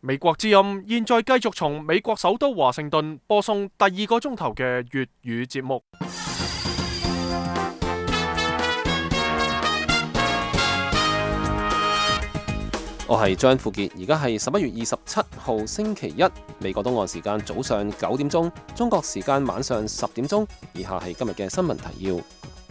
美國之音現在繼續從美國首都華盛頓播送第二個鐘頭嘅粵語節目。 我係張富傑，而家係11月27號星期一，美國東岸時間早上9點鐘，中國時間晚上10點鐘。以下係今日嘅新聞提要。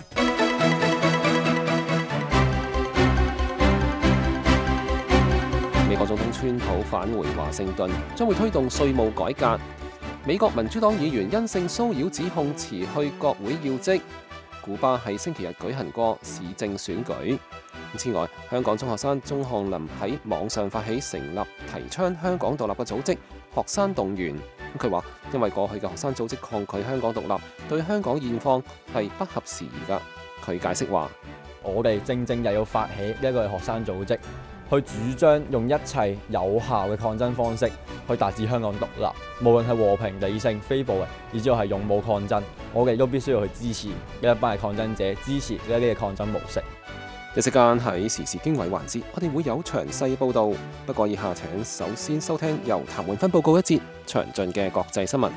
美國總統川普返回華盛頓，將會推動稅務改革。美國民主黨議員因性騷擾指控辭去國會要職。古巴喺星期日舉行過市政選舉。此外，香港中學生鐘漢林喺網上發起成立提倡香港獨立嘅組織學生動員。佢話因為過去嘅學生組織抗拒香港獨立，對香港現況係不合時宜㗎。佢解釋話： 我哋正正又要發起呢一個學生組織，去主張用一切有效嘅抗爭方式去達至香港獨立，無論係和平、理性、非暴力，以至係勇武抗爭，我哋都必須要去支持呢一班嘅抗爭者，支持呢一啲嘅抗爭模式。 一時間喺時事經緯環節，我哋會有詳細報導。不過以下請首先收聽由譚永芬報告一節詳盡嘅國際新聞。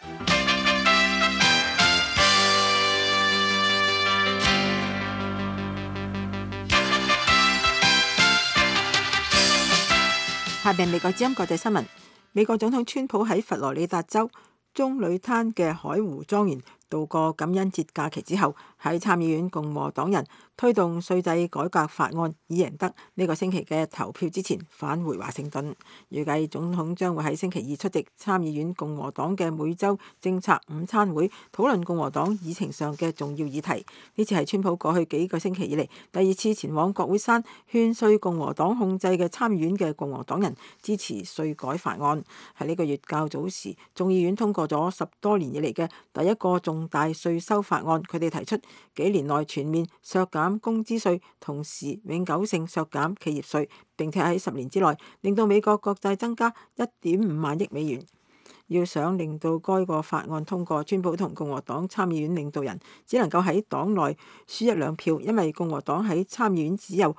下邊美國之音國際新聞。美國總統川普喺佛羅里達州棕櫚灘嘅海湖莊園度過感恩節假期之後，喺參議院共和黨人推動稅制改革法案以贏得呢個星期嘅投票之前返回華盛頓。預計總統將會喺星期二出席參議院共和黨嘅每週政策午餐會，討論共和黨議程上嘅重要議題。呢次係川普過去幾個星期以嚟第二次前往國會山勸說共和黨控制嘅參議院嘅共和黨人支持稅改法案。喺呢個月較早時，眾議院通過咗10多年以嚟嘅第一個重大稅收法案。佢哋提出幾年內全面削減工資稅，同時永久性削減企業稅，並且喺10年之內令到美國國債增加1.5萬億美元。要想令到該個法案通過，川普同共和黨參議院領導人只能夠喺黨內輸一兩票，因為共和黨喺參議院只有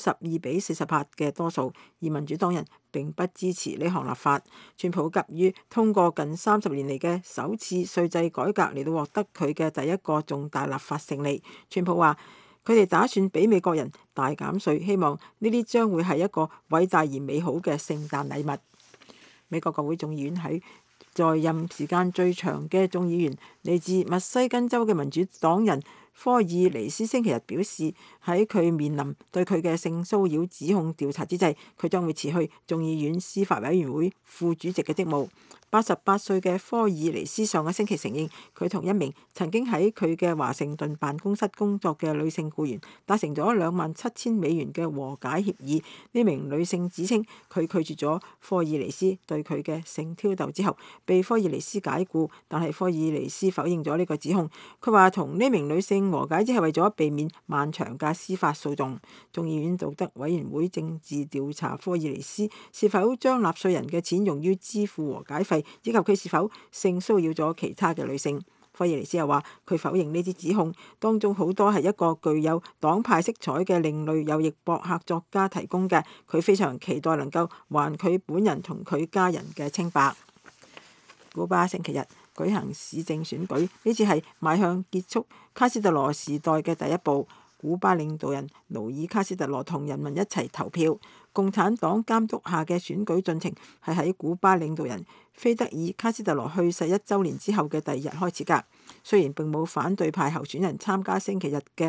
52-48嘅多數，而民主黨人並不支持呢項立法。川普急於通過近30年嚟嘅首次稅制改革嚟到獲得佢嘅第一個重大立法勝利。川普話：佢哋打算俾美國人大減稅，希望呢啲將會係一個偉大而美好嘅聖誕禮物。美國國會眾議院喺在任時間最長嘅眾議員嚟自密西根州嘅民主黨人科爾尼斯星期日表示，喺佢面臨對佢嘅性騷擾指控調查之際，佢將會辭去眾議院司法委員會副主席嘅職務。88歲嘅科爾尼斯上個星期承認，佢同一名曾經喺佢嘅華盛頓辦公室工作嘅女性僱員達成咗27,000美元嘅和解協議。呢名女性指稱佢拒絕咗科爾尼斯對佢嘅性挑逗之後，被科爾尼斯解僱，但係科爾尼斯否認咗呢個指控。佢話同呢名女性和解只係為咗避免漫長嘅司法訴訟。眾議院道德委員會正自調查科爾尼斯是否將納稅人嘅錢用於支付和解費，以及佢是否性騷擾咗其他嘅女性。科爾尼斯又話佢否認呢啲指控，當中好多係一個具有黨派色彩嘅另類右翼博客作家提供嘅。佢非常期待能夠還佢本人同佢家人嘅清白。古巴星期日舉行市政選舉，呢次係邁向結束卡斯特羅時代嘅第一步。古巴領導人勞爾卡斯特羅同人民一齊投票。共產黨監督下嘅選舉進程係喺古巴領導人菲德爾卡斯特羅去世1週年之後嘅第2日開始㗎。雖然並冇反對派候選人參加星期日嘅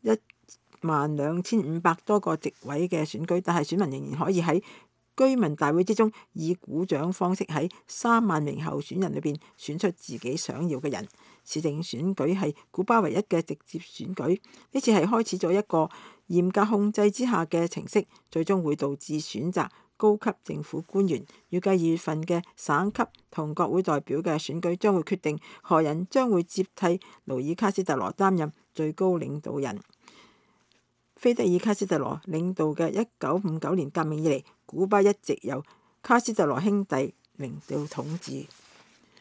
12,500多個席位嘅選舉，但係選民仍然可以喺居民大會之中以鼓掌方式喺3萬名候選人裏邊選出自己想要嘅人。市政選舉係古巴唯一嘅直接選舉，呢次係開始咗一個嚴格控制之下嘅程式，最終會導致選擇高級政府官員。預計2月份嘅省級同國會代表嘅選舉將會決定何人將會接替勞爾卡斯特羅擔任最高領導人。菲德爾卡斯特羅領導嘅1959年革命以嚟，古巴一直由卡斯特羅兄弟領導統治。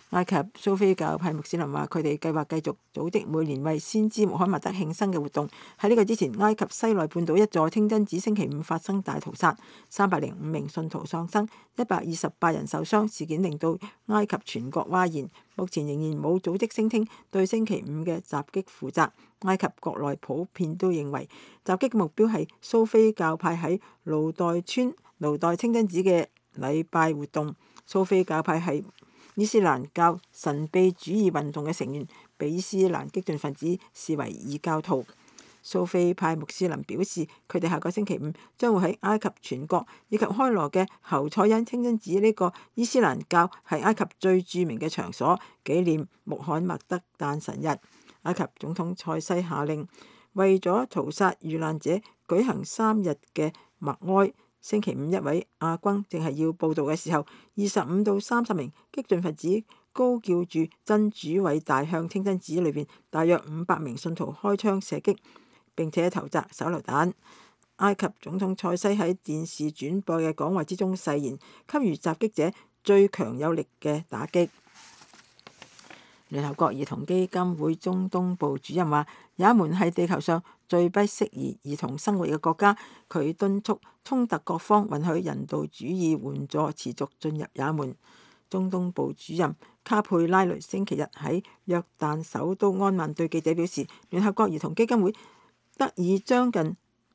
埃及蘇菲教派穆斯林話，佢哋計劃繼續組織每年為先知穆罕默德慶生嘅活動。喺呢個之前，埃及西奈半島一座清真寺星期五發生大屠殺，305名信徒喪生，128人受傷。事件令到埃及全國譁然。目前仍然冇組織聲稱對星期五嘅襲擊負責。埃及國內普遍都認為襲擊嘅目標係蘇菲教派喺盧代村盧代清真寺嘅禮拜活動。蘇菲教派係伊斯蘭教神秘主義運動嘅成員，被伊斯蘭激進分子視為異教徒。蘇菲派穆斯林表示，佢哋下個星期五將會喺埃及全國以及開羅嘅侯賽因清真寺呢個伊斯蘭教係埃及最著名嘅場所紀念穆罕默德誕辰日。埃及總統塞西下令為咗屠殺遇難者舉行3日嘅默哀。星期五一位亞軍正係要報道嘅時候，25到30名激進分子高叫住真主偉大，向清真寺裏邊大約500名信徒開槍射擊，並且投擲手榴彈。埃及總統塞西喺電視轉播嘅講話之中誓言，給予襲擊者最強有力嘅打擊。聯合國兒童基金會中東部主任話，也門係地球上最不適宜兒童生活嘅國家。佢敦促衝突各方允許人道主義援助持續進入也門。中東部主任卡佩拉雷星期日喺約旦首都安曼對記者表示，聯合國兒童基金會得以將近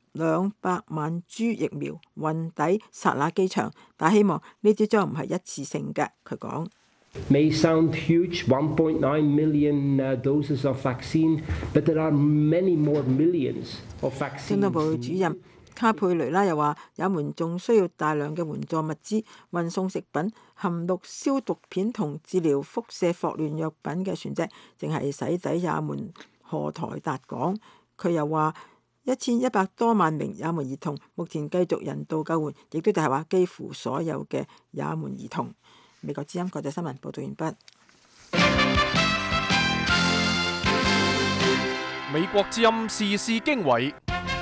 200萬株疫苗運抵薩那機場，但希望呢啲將唔係一次性嘅。佢講 May sound huge, 1.9 million doses of vaccine, but there are many more millions of vaccines. 中東部主任卡佩雷拉又話，也門仲需要大量嘅援助物資，運送食品、含氯消毒片同治療輻射霍亂藥品嘅船隻，淨係駛抵也門荷台達港。佢又話，1100多萬名也門兒童目前繼續人道救援，亦都就係話幾乎所有嘅也門兒童。美國之音國際新聞報道完畢。 美國之音時事經緯，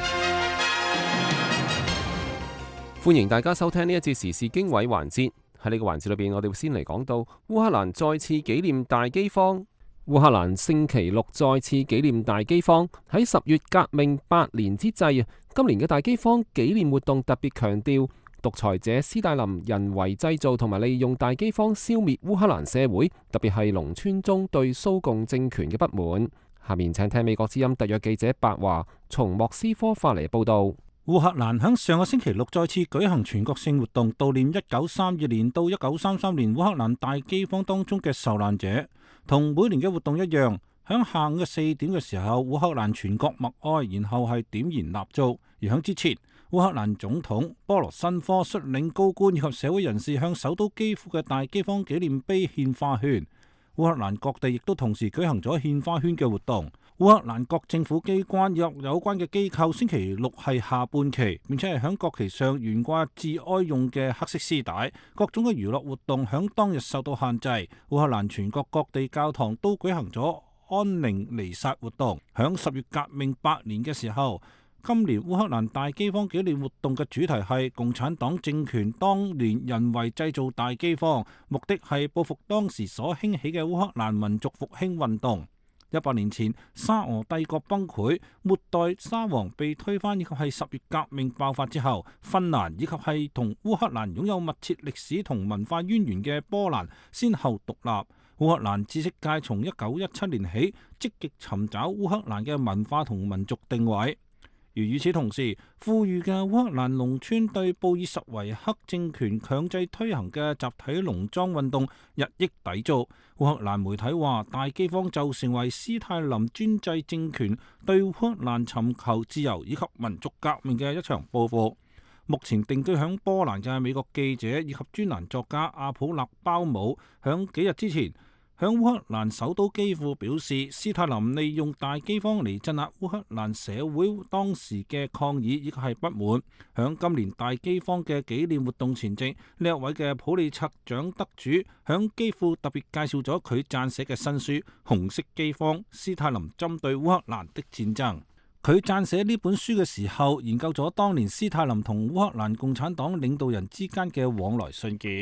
歡迎大家收聽呢一節時事經緯環節。喺呢個環節裏邊，我哋會先嚟講到烏克蘭再次紀念大饑荒。烏克蘭星期六再次紀念大饑荒。喺10月革命8年之際，今年嘅大饑荒紀念活動特別強調獨裁者斯大林人為製造同埋利用大饑荒消滅烏克蘭社會，特別係農村中對蘇共政權嘅不滿。下面請聽美國之音特約記者白華從莫斯科發嚟報道。 烏克蘭喺上個星期六再次舉行全國性活動，悼念1932年到1933年烏克蘭大饑荒當中嘅受難者。同每年嘅活動一樣，喺下午嘅4點嘅時候，烏克蘭全國默哀，然後係點燃蠟燭。而喺之前，烏克蘭總統波羅申科率領高官以及社會人士向首都基輔嘅大饑荒紀念碑獻花圈。烏克蘭各地亦都同時舉行咗獻花圈嘅活動。烏克蘭各政府機關以及有關嘅機構星期六係下半旗，並且係喺國旗上懸掛致哀用嘅黑色絲帶。各種嘅娛樂活動喺當日受到限制。烏克蘭全國各地教堂都舉行咗安寧彌撒活動。喺10月革命8年嘅時候，今年烏克蘭大饑荒紀念活動嘅主題係共產黨政權當年人為製造大饑荒，目的係報復當時所興起嘅烏克蘭民族復興運動。100年前，沙俄帝國崩潰，末代沙皇被推翻，以及係10月革命爆發之後，芬蘭以及係同烏克蘭擁有密切歷史同文化淵源嘅波蘭先後獨立。烏克蘭知識界從1917年起積極尋找烏克蘭嘅文化同民族定位。而與此同時，富裕嘅烏克蘭農村對布爾什維克政權強制推行嘅集體農莊運動日益抵觸。烏克蘭媒體話，大饑荒就成為斯泰林專制政權對烏克蘭尋求自由以及民族革命嘅一場報復。目前定居響波蘭嘅美國記者以及專欄作家阿普勒鮑姆響幾日之前響烏克蘭首都基輔表示，斯泰林利用大饑荒嚟鎮壓烏克蘭社會當時嘅抗議以及係不滿。響今年大饑荒嘅紀念活動前夕，呢一位嘅普利策獎得主響基輔特別介紹咗佢撰寫嘅新書《紅色饑荒：斯泰林針對烏克蘭的戰爭》。佢撰寫呢本書嘅時候，研究咗當年斯泰林同烏克蘭共產黨領導人之間嘅往來信件。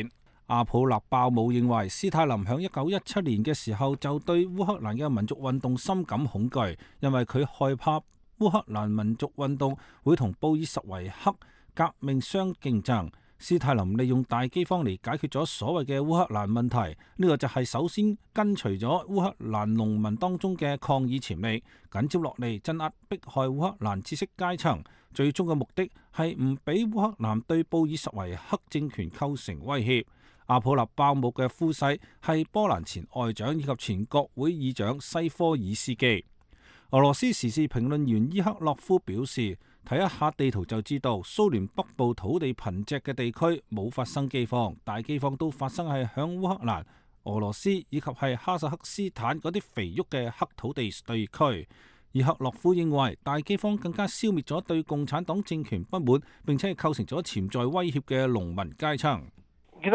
阿普納鮑姆認為，斯泰林響1917年嘅時候就對烏克蘭嘅民族運動深感恐懼，因為佢害怕烏克蘭民族運動會同布爾什維克革命相競爭。斯泰林利用大饑荒嚟解決咗所謂嘅烏克蘭問題，呢個就係首先根除咗烏克蘭農民當中嘅抗議潛力，緊接落嚟鎮壓迫害烏克蘭知識階層，最終嘅目的係唔俾烏克蘭對布爾什維克政權構成威脅。阿普納鮑姆嘅夫婿係波蘭前外長以及前國會議長西科爾斯基。俄羅斯時事評論員伊克洛夫表示，睇一下地圖就知道，蘇聯北部土地貧瘠嘅地區冇發生饑荒，大饑荒都發生係響烏克蘭、俄羅斯以及係哈薩克斯坦嗰啲肥沃嘅黑土地地區。伊克洛夫認為，大饑荒更加消滅咗對共產黨政權不滿，並且係構成咗潛在威脅嘅農民階層。伊克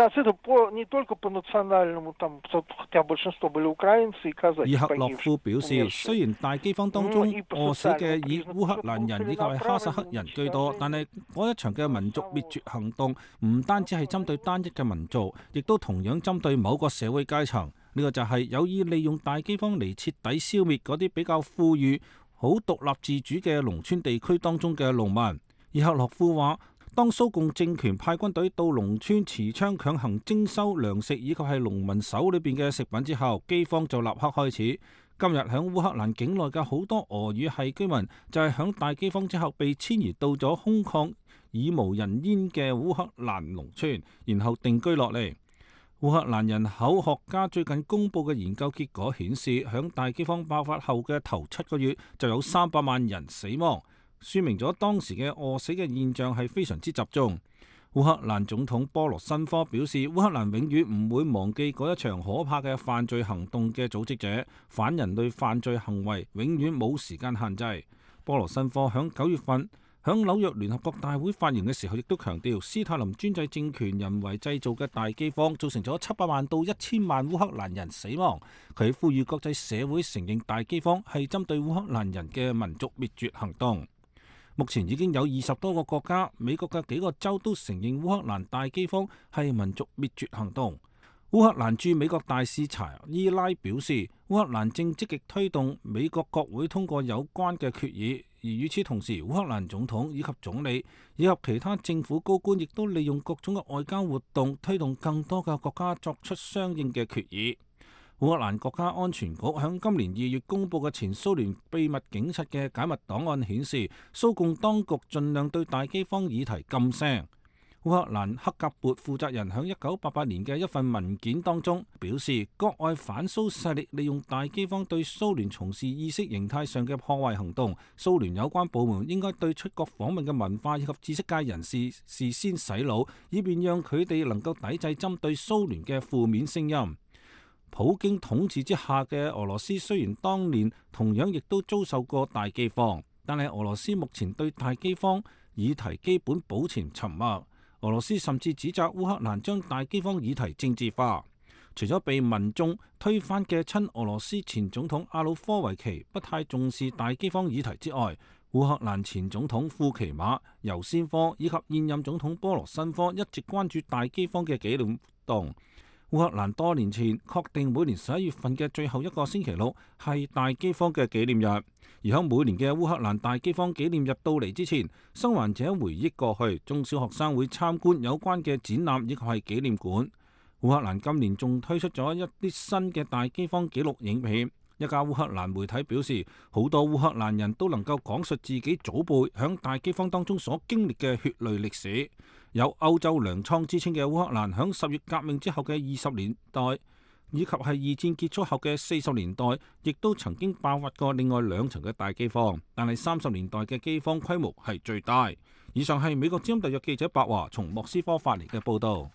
洛夫表示，雖然大饑荒當中餓死嘅以烏克蘭人以及係哈薩克人居多，但係嗰一場嘅民族滅絕行動唔單止係針對單一嘅民族，亦都同樣針對某個社會階層。呢個就係有意利用大饑荒嚟徹底消滅嗰啲比較富裕、好獨立自主嘅農村地區當中嘅農民。伊克洛夫話，當蘇共政權派軍隊到農村持槍強行徵收糧食以及係農民手裏邊嘅食品之後，饑荒就立刻開始。今日響烏克蘭境內嘅好多俄語系居民就係響大饑荒之後被遷移到咗空曠耳無人煙嘅烏克蘭農村，然後定居落嚟。烏克蘭人口學家最近公布嘅研究結果顯示，響大饑荒爆發後嘅頭7個月就有300萬人死亡，說明咗當時嘅餓死嘅現象係非常之集中。烏克蘭總統波羅申科表示，烏克蘭永遠唔會忘記嗰一場可怕嘅犯罪行動嘅組織者，反人類犯罪行為永遠冇時間限制。波羅申科響9月份響紐約聯合國大會發言嘅時候，亦都強調斯泰林專制政權人為製造嘅大饑荒造成咗700萬到1000萬烏克蘭人死亡。佢呼籲國際社會承認大饑荒係針對烏克蘭人嘅民族滅絕行動。目前已經有20多個國家、美國嘅幾個州都承認烏克蘭大饑荒係民族滅絕行動。烏克蘭駐美國大使查伊拉表示，烏克蘭正積極推動美國國會通過有關嘅決議，而與此同時，烏克蘭總統以及總理以及其他政府高官亦都利用各種嘅外交活動推動更多嘅國家作出相應嘅決議。烏克蘭國家安全局響今年2月公布嘅前蘇聯秘密警察嘅解密檔案顯示，蘇共當局盡量對大饑荒議題噤聲。烏克蘭克格勃負責人響1988年嘅一份文件當中表示，國外反蘇勢力利用大饑荒對蘇聯從事意識形態上嘅破壞行動，蘇聯有關部門應該對出國訪問嘅文化以及知識界人士事先洗腦，以便讓佢哋能夠抵制針對蘇聯嘅負面聲音。普京統治之下嘅俄羅斯雖然當年同樣亦都遭受過大饑荒，但係俄羅斯目前對大饑荒議題基本保持沉默。俄羅斯甚至指責烏克蘭將大饑荒議題政治化。除咗被民眾推翻嘅親俄羅斯前總統亞努科維奇不太重視大饑荒議題之外，烏克蘭前總統庫奇馬、尤先科以及現任總統波羅申科一直關注大饑荒嘅紀念活動。烏克蘭多年前確定每年11月份嘅最後一個星期六係大饑荒嘅紀念日，而喺每年嘅烏克蘭大饑荒紀念日到嚟之前，生還者回憶過去，中小學生會參觀有關嘅展覽以及係紀念館。烏克蘭今年仲推出咗一啲新嘅大饑荒紀錄影片。一家烏克蘭媒體表示，好多烏克蘭人都能夠講述自己祖輩響大饑荒當中所經歷嘅血淚歷史。有歐洲糧倉之稱嘅烏克蘭響10月革命之後嘅20年代，以及係二戰結束後嘅40年代，亦都曾經爆發過另外2場嘅大饑荒，但係30年代嘅饑荒規模係最大。以上係美國之音特約記者白華從莫斯科發嚟嘅報導。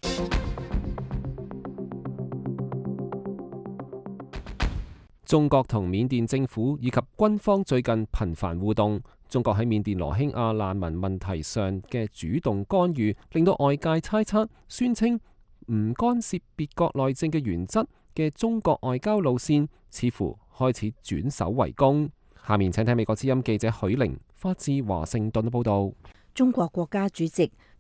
中國同緬甸政府以及軍方最近頻繁互動，中國喺緬甸羅興亞難民問題上嘅主動干預，令到外界猜測，宣稱唔干涉別國內政嘅原則嘅中國外交路線，似乎開始轉守為攻。下面請睇美國之音記者許玲發自華盛頓嘅報導。 中國國家主席、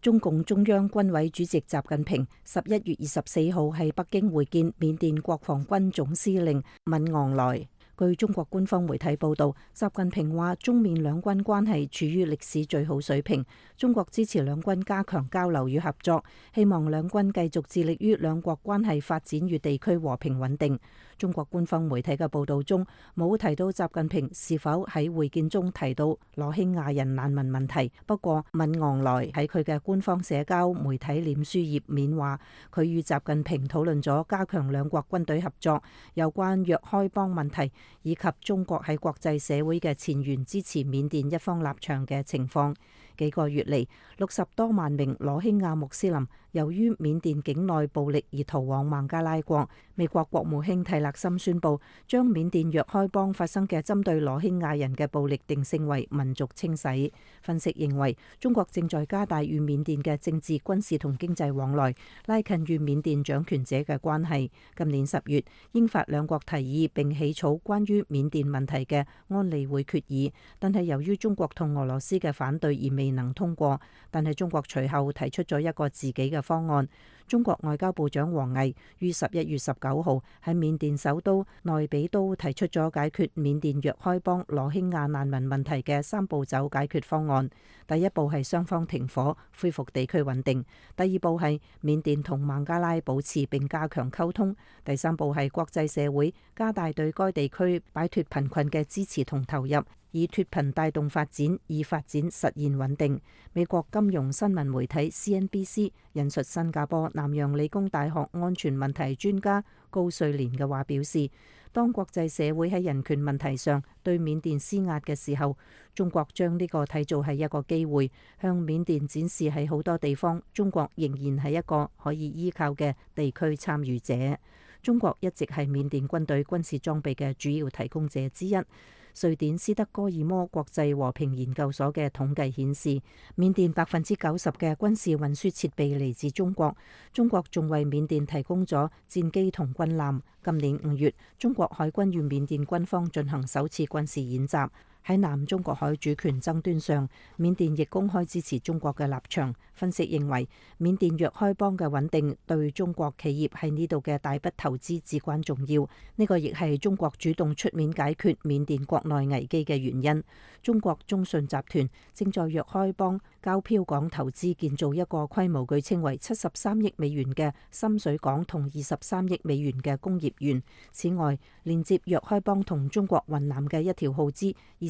中共中央軍委主席習近平11月24號喺北京會見緬甸國防軍總司令敏昂萊。據中國官方媒體報道，習近平話中緬兩軍關係處於歷史最好水平，中國支持兩軍加強交流與合作，希望兩軍繼續致力於兩國關係發展與地區和平穩定。中國官方媒體嘅報道中冇提到習近平是否喺會見中提到羅興亞人難民問題，不過敏昂萊喺佢嘅官方社交媒體臉書頁面話，佢與習近平討論咗加強兩國軍隊合作、有關若開邦問題以及中國喺國際社會嘅前沿支持緬甸一方立場嘅情況。幾個月嚟，60多萬名羅興亞穆斯林由於緬甸境內暴力而逃往孟加拉國。美國國務卿蒂勒森宣布，將緬甸若開邦發生嘅針對羅興亞人嘅暴力定性為民族清洗。分析認為，中國正在加大與緬甸嘅政治、軍事同經濟往來，拉近與緬甸掌權者嘅關係。今年10月，英法兩國提議並起草關於緬甸問題嘅安理會決議，但係由於中國同俄羅斯嘅反對而未能通過。但係中國隨後提出咗一個自己嘅方案。中國外交部長王毅於11月19號喺緬甸首都內比都提出咗解決緬甸若開邦羅興亞難民問題嘅3步走解決方案。第一步係雙方停火，恢復地區穩定；第二步係緬甸同孟加拉保持並加強溝通；第三步係國際社會加大對該地區擺脫貧困嘅支持同投入，以脫貧帶動發展，以發展實現穩定。美國金融新聞媒體 CNBC 引述新加坡南洋理工大學安全問題專家高瑞蓮嘅話表示，當國際社會喺人權問題上對緬甸施壓嘅時候，中國將呢個睇做係一個機會，向緬甸展示喺好多地方中國仍然係一個可以依靠嘅地區參與者。中國一直係緬甸軍隊軍事裝備嘅主要提供者之一。瑞典斯德哥爾摩國際和平研究所嘅統計顯示，緬甸90%嘅軍事運輸設備嚟自中國。中國仲為緬甸提供咗戰機同軍艦。今年5月，中國海軍與緬甸軍方進行首次軍事演習。喺南中國海主權爭端上，緬甸亦公開支持中國嘅立場。分析認為，緬甸若開邦嘅穩定對中國企業喺呢度嘅大筆投資至關重要。呢個亦係中國主動出面解決緬甸國內危機嘅原因。中國中信集團正在若開邦交漂港投資建造一個規模據稱為73億美元嘅深水港同23億美元嘅工業園。此外，連接若開邦同中國雲南嘅一條耗資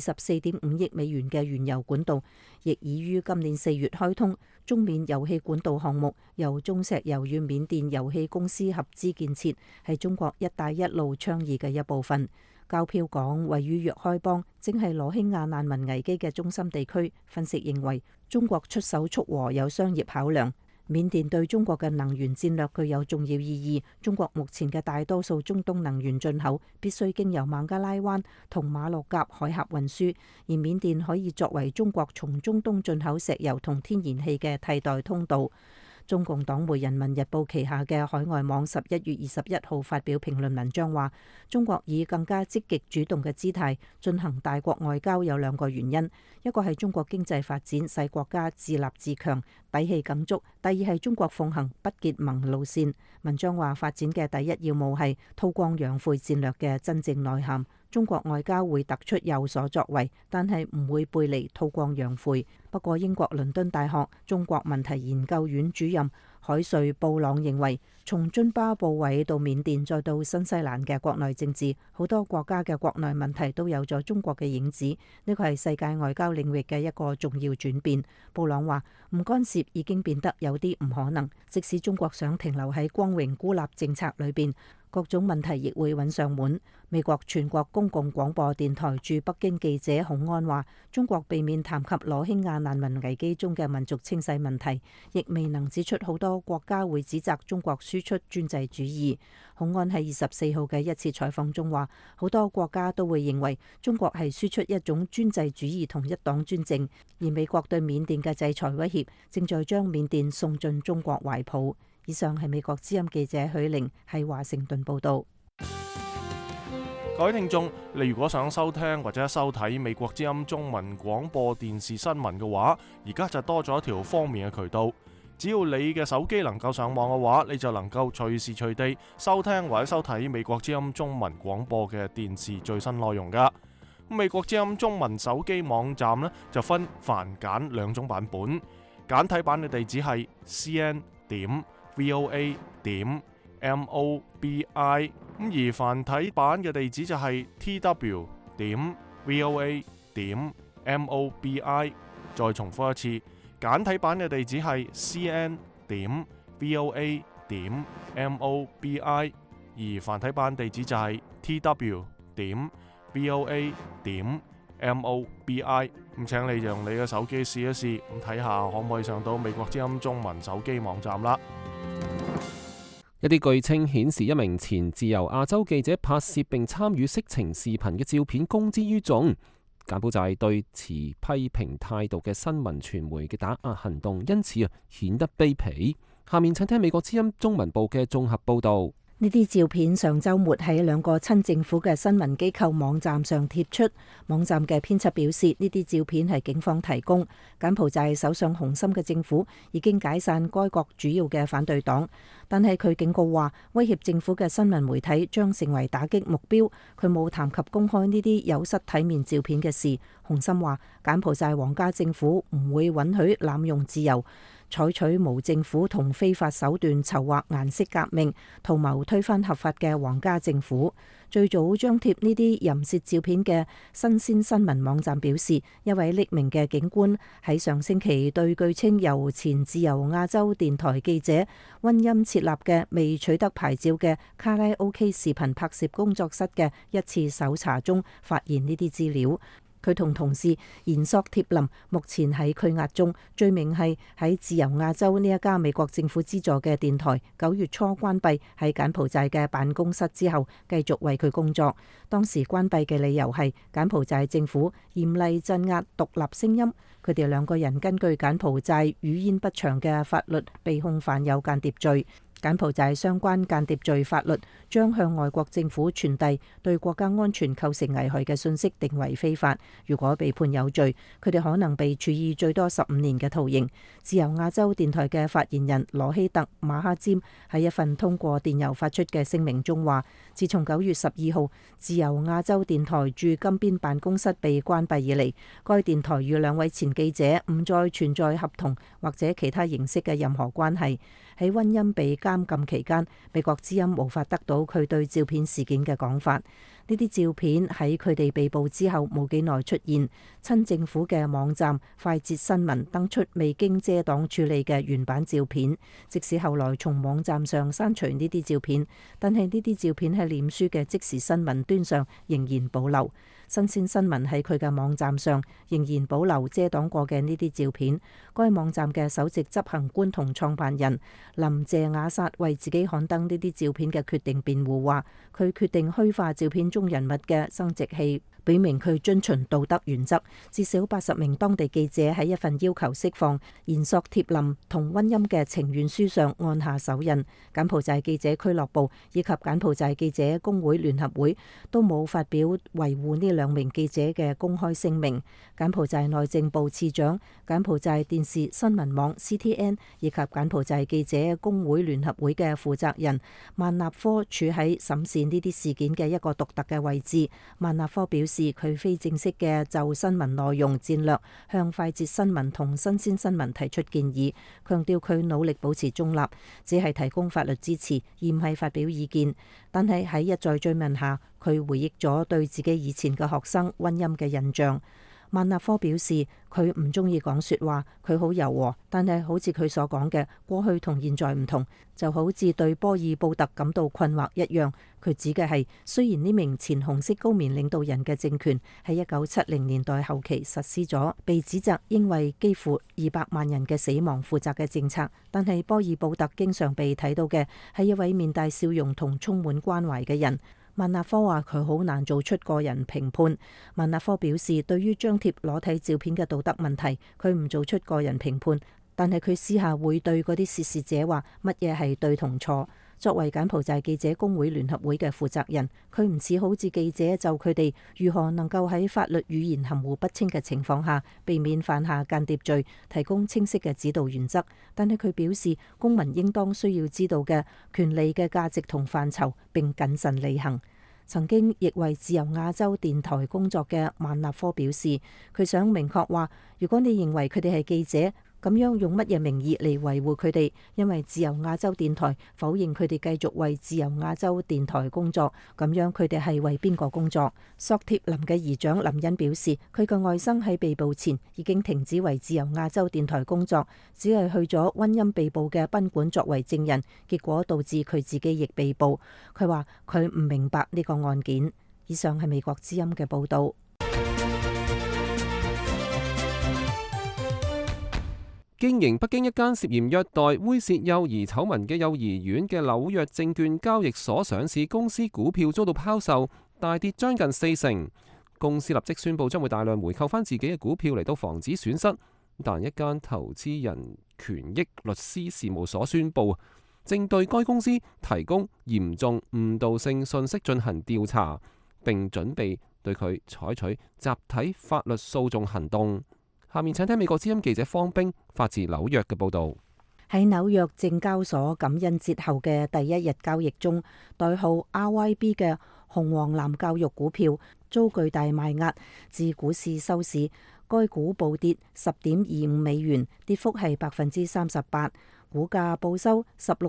24.5億美元嘅原油管道，亦已於今年4月開通。中緬油氣管道項目由中石油與緬甸油氣公司合資建設，係中國一帶一路倡議嘅一部分。交漂港位於若開邦，正係羅興亞難民危機嘅中心地區。分析認為，中國出手促和有商業考量。緬甸對中國嘅能源戰略具有重要意義。中國目前嘅大多數中東能源進口必須經由孟加拉灣同馬六甲海峽運輸，而緬甸可以作為中國從中東進口石油同天然氣嘅替代通道。中共黨媒《人民日報》旗下嘅海外網11月21號發表評論文章話，中國以更加積極主動嘅姿態進行大國外交有2個原因，一個係中國經濟發展使國家自立自強，底氣更足；第二係中國奉行不結盟路線。文章話，發展嘅第一要務係韜光養晦戰略嘅真正內涵。中國外交會突出有所作為，但係唔會背離韜光養晦。不過，英國倫敦大學中國問題研究院主任海瑞布朗認為，從津巴布韋到緬甸再到新西蘭嘅國內政治，好多國家嘅國內問題都有咗中國嘅影子。呢個係世界外交領域嘅一個重要轉變。布朗話，唔干涉已經變得有啲唔可能，即使中國想停留喺光榮孤立政策裏邊，各種問題亦會揾上門。美國全國公共廣播電台駐北京記者孔安話，中國避免談及羅興亞難民危機中嘅民族清洗問題，亦未能指出好多國家會指責中國輸出專制主義。孔安喺24號嘅一次採訪中話，好多國家都會認為中國係輸出一種專制主義同一黨專政，而美國對緬甸嘅制裁威脅正在將緬甸送進中國懷抱。以上係美國之音記者許玲喺華盛頓報道。 各位聽眾，你如果想收聽或者收睇美國之音中文廣播電視新聞嘅話，而家就多咗一條方便嘅渠道。 只要你嘅手機能夠上網嘅話，你就能夠隨時隨地收聽或者收睇美國之音中文廣播嘅電視最新內容㗎。美國之音中文手機網站呢，就分繁簡兩種版本，簡體版嘅地址係 cn.voa.mobi， 而繁體版嘅地址就係 tw.voa.mobi。 再重複一次，簡體版嘅地址係 cn.voa.mobi， 而繁體版地址就係 tw.voa.mobi。 咁請你用你嘅手機試一試，咁睇下可唔可以上到美國之音中文手機網站啦。 一啲據稱顯示一名前自由亞洲記者拍攝並參與色情視頻嘅照片公之於眾。柬埔寨對持批評態度嘅新聞傳媒嘅打壓行動，因此顯得卑鄙。下面請聽美國之音中文部嘅綜合報導。 呢啲照片上週末喺兩個親政府嘅新聞機構網站上貼出。網站嘅編輯表示，呢啲照片係警方提供。柬埔寨首相洪森嘅政府已經解散該國主要嘅反對黨，但係佢警告話，威脅政府嘅新聞媒體將成為打擊目標。佢冇談及公開呢啲有失體面照片嘅事。洪森話，柬埔寨皇家政府唔會允許濫用自由，採取無政府同非法手段籌劃顏色革命，圖謀推翻合法嘅皇家政府。最早張貼呢啲淫褻照片嘅新鮮新聞網站表示，一位匿名嘅警官喺上星期對據稱由前自由亞洲電台記者温音設立嘅未取得牌照嘅卡拉 OK 視頻拍攝工作室嘅一次搜查中發現呢啲資料。佢同同事延索貼林目前喺拘押中，罪名係喺自由亞洲呢一家美國政府資助嘅電台9月初關閉喺柬埔寨嘅辦公室之後，繼續為佢工作。當時關閉嘅理由係柬埔寨政府嚴厲鎮壓獨立聲音。佢哋兩個人根據柬埔寨語焉不詳嘅法律被控犯有間諜罪。柬埔寨相關間諜罪法律將向外國政府傳遞對國家安全構成危害嘅信息定為非法。如果被判有罪，佢哋可能被處以最多15年嘅徒刑。自由亞洲電台嘅發言人羅希特馬哈詹喺一份通過電郵發出嘅聲明中話，自從9月12號自由亞洲電台駐金邊辦公室被關閉以嚟，該電台與2位前記者唔再存在合同或者其他形式嘅任何關係。喺温音被監禁期間，美國之音無法得到佢對照片事件嘅講法。呢啲照片喺佢哋被捕之後冇幾耐出現。親政府嘅網站快捷新聞登出未經遮擋處理嘅原版照片，即使後來從網站上刪除呢啲照片，但係呢啲照片喺臉書嘅即時新聞端上仍然保留。新鮮新聞喺佢嘅網站上仍然保留遮擋過嘅呢啲照片。該網站嘅首席執行官同創辦人林謝雅薩為自己刊登呢啲照片嘅決定辯護，話佢決定虛化照片中人物嘅生殖器，表明佢遵循道德原則。至少80名當地記者喺一份要求釋放延索貼林同温音嘅請願書上按下手印。柬埔寨記者俱樂部以及柬埔寨記者工會聯合會都冇發表維護呢2名記者嘅公開聲明。柬埔寨內政部次長、柬埔寨電視新聞網 CTN 以及柬埔寨記者工會聯合會嘅負責人曼納科處喺審視呢啲事件嘅一個獨特嘅位置。曼納科表示，佢非正式嘅就新聞內容戰略向快捷新聞同新鮮新聞提出建議，強調佢努力保持中立，只係提供法律支持，而唔係發表意見。但係喺一再追問下，佢回憶咗對自己以前嘅學生温音嘅印象。曼納科表示，佢唔中意講說話，佢好柔和，但係好似佢所講嘅過去同現在唔同，就好似對波爾布特感到困惑一樣。佢指嘅係，雖然呢名前紅色高棉領導人嘅政權喺1970年代後期實施咗被指責應為幾乎200萬人嘅死亡負責嘅政策，但係波爾布特經常被睇到嘅係一位面帶笑容同充滿關懷嘅人。曼納科話佢好難做出個人評判。曼納科表示，對於張貼裸體照片嘅道德問題，佢唔做出個人評判，但係佢私下會對嗰啲涉事者話乜嘢係對同錯。 作為柬埔寨記者工會聯合會嘅負責人，佢唔似好似記者就佢哋如何能夠喺法律語言含糊不清嘅情況下避免犯下間諜罪，提供清晰嘅指導原則。但係佢表示，公民應當需要知道嘅權利嘅價值同範疇，並謹慎履行。曾經亦為自由亞洲電台工作嘅萬納科表示，佢想明確話，如果你認為佢哋係記者，咁樣用乜嘢名義嚟維護佢哋？因為自由亞洲電台否認佢哋繼續為自由亞洲電台工作，咁樣佢哋係為邊個工作？索貼林嘅姨丈林恩表示，佢嘅外甥喺被捕前已經停止為自由亞洲電台工作，只係去咗溫欽被捕嘅賓館作為證人，結果導致佢自己亦被捕。佢話佢唔明白呢個案件。以上係美國之音嘅報導。 經營北京一間涉嫌虐待、猥褻幼兒醜聞嘅幼兒園嘅紐約證券交易所上市公司股票遭到拋售，大跌將近40%。公司立即宣布將會大量回購返自己嘅股票嚟到防止損失。但一間投資人權益律師事務所宣布，正對該公司提供嚴重誤導性信息進行調查，並準備對佢採取集體法律訴訟行動。下面請聽美國之音記者方冰發自紐約嘅報導。 喺紐約證交所感恩節後嘅第一日交易中，代號 RYB 嘅紅黃藍教育股票遭巨大賣壓，至股市收市，該股暴跌$10.25，跌幅係38%，股價報收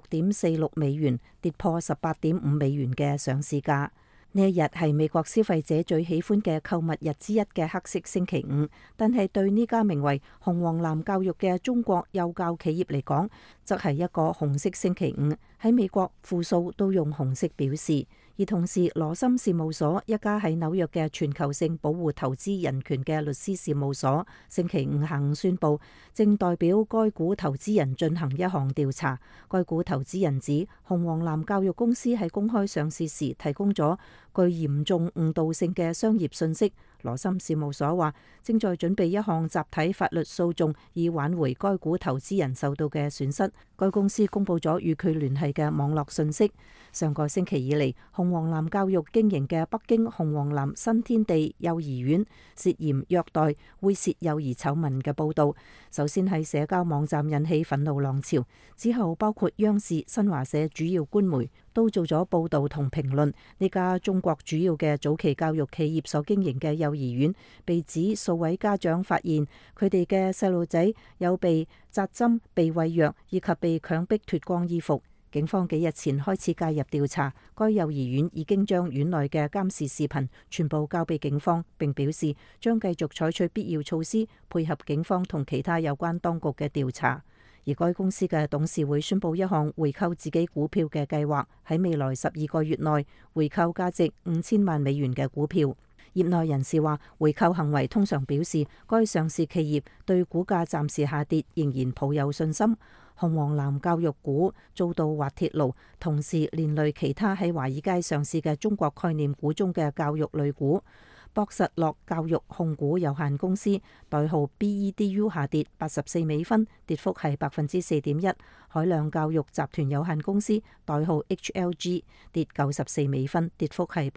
$16.46，跌破$18.5嘅上市價。呢一日係美國消費者最喜歡嘅購物日之一嘅黑色星期五，但係對呢家名為紅黃藍教育嘅中國幼教企業嚟講，則係一個紅色星期五。喺美國，負數都用紅色表示。而同時，羅森事務所一家喺紐約嘅全球性保護投資人權嘅律師事務所，星期五下午宣布，正代表該股投資人進行一項調查。該股投資人指，紅黃藍教育公司喺公開上市時提供咗具嚴重誤導性嘅商業信息。羅森事務所話，正在準備一項集體法律訴訟，以挽回該股投資人受到嘅損失。該公司公佈咗與佢聯繫嘅網絡信息。上個星期以嚟，紅黃藍教育經營嘅北京紅黃藍新天地幼兒園涉嫌虐待、猥褻幼兒醜聞嘅報導，首先喺社交網站引起憤怒浪潮，之後包括央視、新華社主要官媒都做咗報導同評論。呢家中國主要嘅早期教育企業所經營嘅幼兒園，被指數位家長發現佢哋嘅細路仔有被扎針、被餵藥以及被強迫脫光衣服。警方幾日前開始介入調查，該幼兒園已經將院內嘅監視視頻全部交俾警方，並表示將繼續採取必要措施，配合警方同其他有關當局嘅調查。而該公司嘅董事會宣布一項回購自己股票嘅計劃，喺未來12個月內回購價值$5000萬嘅股票。業內人士話，回購行為通常表示該上市企業對股價暫時下跌仍然抱有信心。紅黃藍教育股遭到滑鐵盧，同時連累其他喺華爾街上市嘅中國概念股中嘅教育類股。博實樂教育控股有限公司代號 BEDU 下跌$84，跌幅係4.1%。海亮教育集團有限公司代號 HLG 跌$94，跌幅係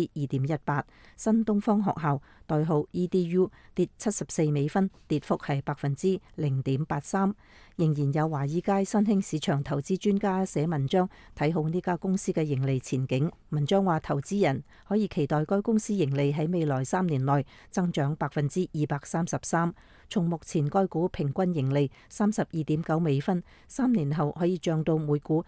2.18%。新東方學校代號 EDU 跌$74，跌幅係0.83%。仍然有華爾街新興市場投資專家寫文章睇好呢家公司嘅盈利前景。文章話，投資人可以期待該公司盈利喺未來3年內增長233%。從目前該股平均盈利$32.9， 3年後可以漲到每股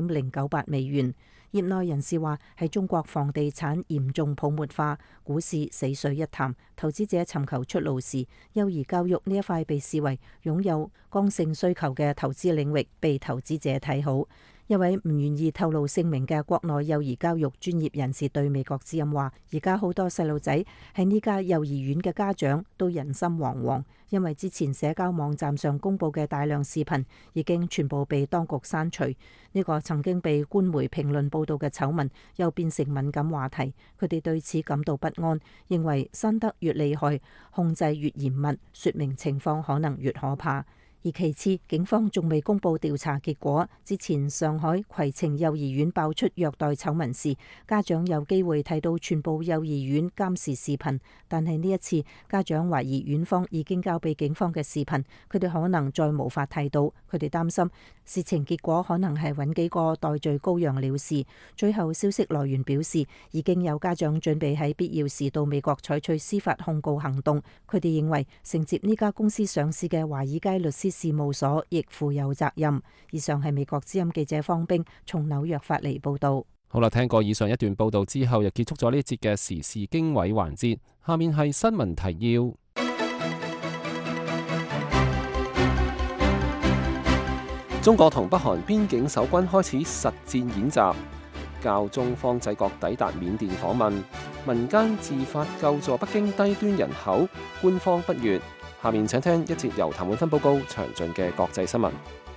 $1.098。業內人士話，喺中國房地產嚴重泡沫化，股市死水一潭，投資者尋求出路時，幼兒教育呢一塊被視為擁有剛性需求嘅投資領域，被投資者睇好。一位唔願意透露姓名嘅國內幼兒教育專業人士對美國之音話，而家好多細路仔喺呢家幼兒園嘅家長都人心惶惶，因為之前社交網站上公佈嘅大量視頻已經全部被當局刪除。呢個曾經被官媒評論報道嘅醜聞又變成敏感話題，佢哋對此感到不安，認為刪得越厲害，控制越嚴密，說明情況可能越可怕。 而其次，警方仲未公布調查結果。之前上海葵晴幼兒園爆出虐待醜聞時，家長有機會睇到全部幼兒園監視視頻，但係呢一次家長懷疑院方已經交俾警方嘅視頻，佢哋可能再無法睇到。佢哋擔心事情結果可能係揾幾個代罪羔羊了事。最後消息來源表示，已經有家長準備喺必要時到美國採取司法控告行動。佢哋認為承接呢家公司上市嘅華爾街律師事務所亦負有責任。以上係美國之音記者方冰從紐約發嚟報道。 好啦，聽過以上一段報道之後，又結束咗呢一節嘅時事經緯環節。下面係新聞提要。中國同北韓邊境守軍開始實戰演習，教中方制國抵達緬甸訪問，民間自發救助北京低端人口，官方不悅。下面請聽一節由譚永芬報告詳盡嘅國際新聞。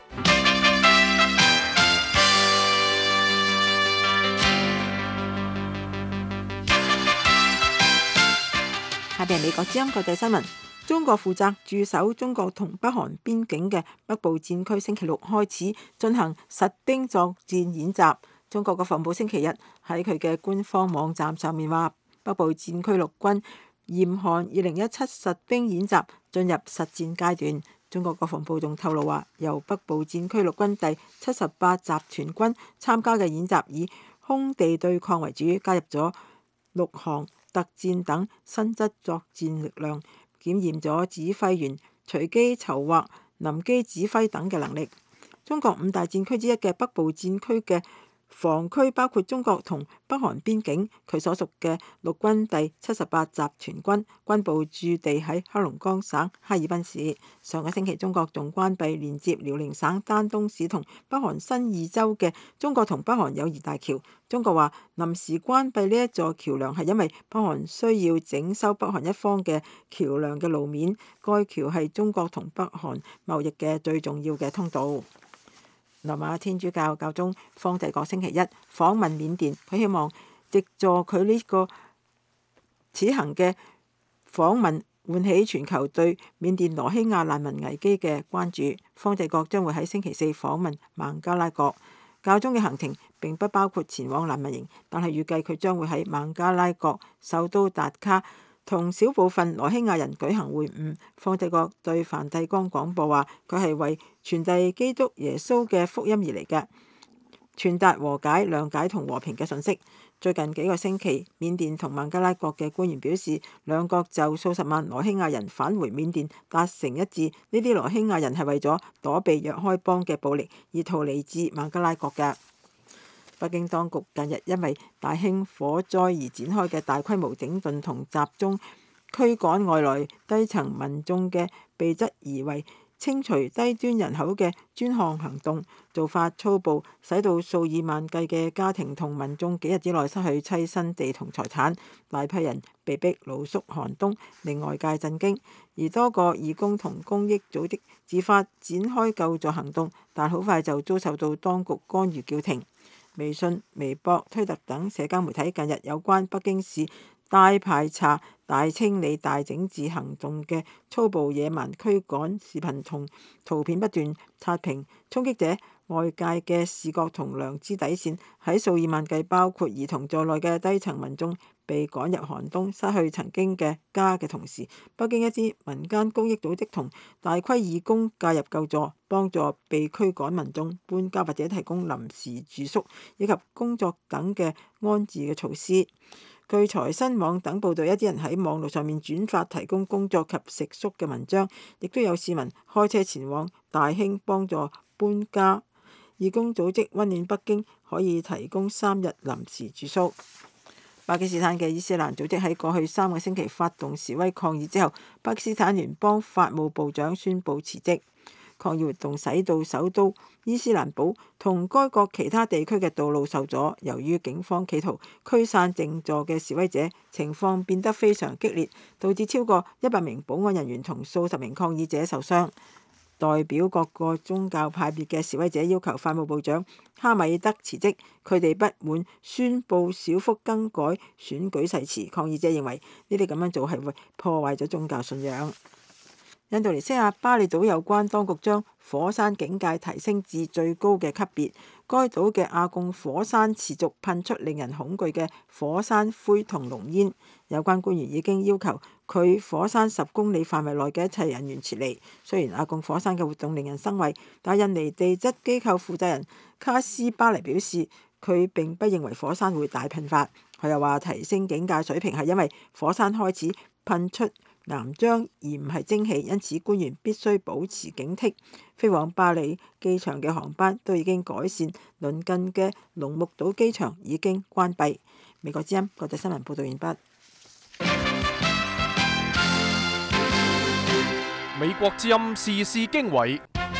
下邊係美國之音國際新聞。中國負責駐守中國同北韓邊境嘅北部戰區星期六開始進行實兵作戰演習。中國國防部星期日喺佢嘅官方網站上面話，北部戰區陸軍嚴寒2017實兵演習進入實戰階段。中國國防部仲透露話，由北部戰區陸軍第78集團軍參加嘅演習以空地對抗為主，加入咗陸航特戰等新質作戰力量，檢驗咗指揮員隨機籌劃、臨機指揮等嘅能力。中國五大戰區之一嘅北部戰區嘅防區包括中國同北韓邊境，佢所屬嘅陸軍第78集團軍軍部駐地喺黑龍江省哈爾濱市。上個星期，中國仲關閉連接遼寧省丹東市同北韓新義州嘅中國同北韓友誼大橋。中國話臨時關閉呢一座橋樑係因為北韓需要整修北韓一方嘅橋樑嘅路面，該橋係中國同北韓貿易嘅最重要嘅通道。羅馬天主教教宗方濟各星期一訪問緬甸，佢希望藉助佢呢個此行嘅訪問，喚起全球對緬甸羅興亞難民危機嘅關注。方濟各將會喺星期四訪問孟加拉國。教宗嘅行程並不包括前往難民營，但係預計佢將會喺孟加拉國首都達卡同少部分羅興亞人舉行會晤。方濟各對梵蒂岡廣播話，佢係為傳遞基督耶穌嘅福音而嚟嘅，傳達和解、諒解同和平嘅訊息。最近幾個星期，緬甸同孟加拉國嘅官員表示，兩國就數十萬羅興亞人返回緬甸達成一致。呢啲羅興亞人係為咗躲避若開邦嘅暴力而逃離至孟加拉國嘅。北京當局近日因為大興火災而展開嘅大規模整頓同集中驅趕外來低層民眾嘅被質疑為清除低端人口嘅專項行動，做法粗暴，使到數以萬計嘅家庭同民眾幾日之內失去棲身地同財產，大批人被逼露宿寒冬，令外界震驚。而多個義工同公益組織自發展開救助行動，但好快就遭受到當局干預叫停。微信、微博、推特等社交媒體近日有關北京市大排查、大清理、大整治行動嘅粗暴野蠻驅趕視頻同圖片不斷刷屏，衝擊者外界嘅視覺同良知底線。喺數以萬計包括兒童在內嘅低層民眾被趕入寒冬、失去曾經嘅家嘅同時，北京一啲民間公益組織同大規義工介入救助，幫助被驅趕民眾搬家或者提供臨時住宿以及工作等嘅安置嘅措施。據財新網等報道，一啲人喺網絡上面轉發提供工作及食宿嘅文章，亦都有市民開車前往大興幫助搬家。義工組織溫暖北京可以提供3日臨時住宿。巴基斯坦嘅伊斯蘭組織喺過去3個星期發動示威抗議之後，巴基斯坦聯邦法務部長宣布辭職。抗議活動使到首都伊斯蘭堡同該國其他地區嘅道路受阻，由於警方企圖驅散靜坐嘅示威者，情況變得非常激烈，導致超過100名保安人員同數十名抗議者受傷。代表各個宗教派別嘅示威者要求法務部長哈米德辭職，佢哋不滿宣布小幅更改選舉誓詞。抗議者認為呢啲咁樣做係會破壞咗宗教信仰。 印度尼西亞巴厘島有關當局將火山警戒提升至最高嘅級別。該島嘅阿貢火山持續噴出令人恐懼嘅火山灰同濃煙，有關官員已經要求距火山10公里範圍內嘅一切人員撤離。雖然阿貢火山嘅活動令人生畏，但印尼地質機構負責人卡斯巴尼表示，佢並不認為火山會大噴發。佢又話提升警戒水平係因為火山開始噴出岩漿而唔係蒸汽，因此官員必須保持警惕。飛往巴里機場嘅航班都已經改善，鄰近嘅龍目島機場已經關閉。美國之音國際新聞報道完畢。 美國之音時事經緯，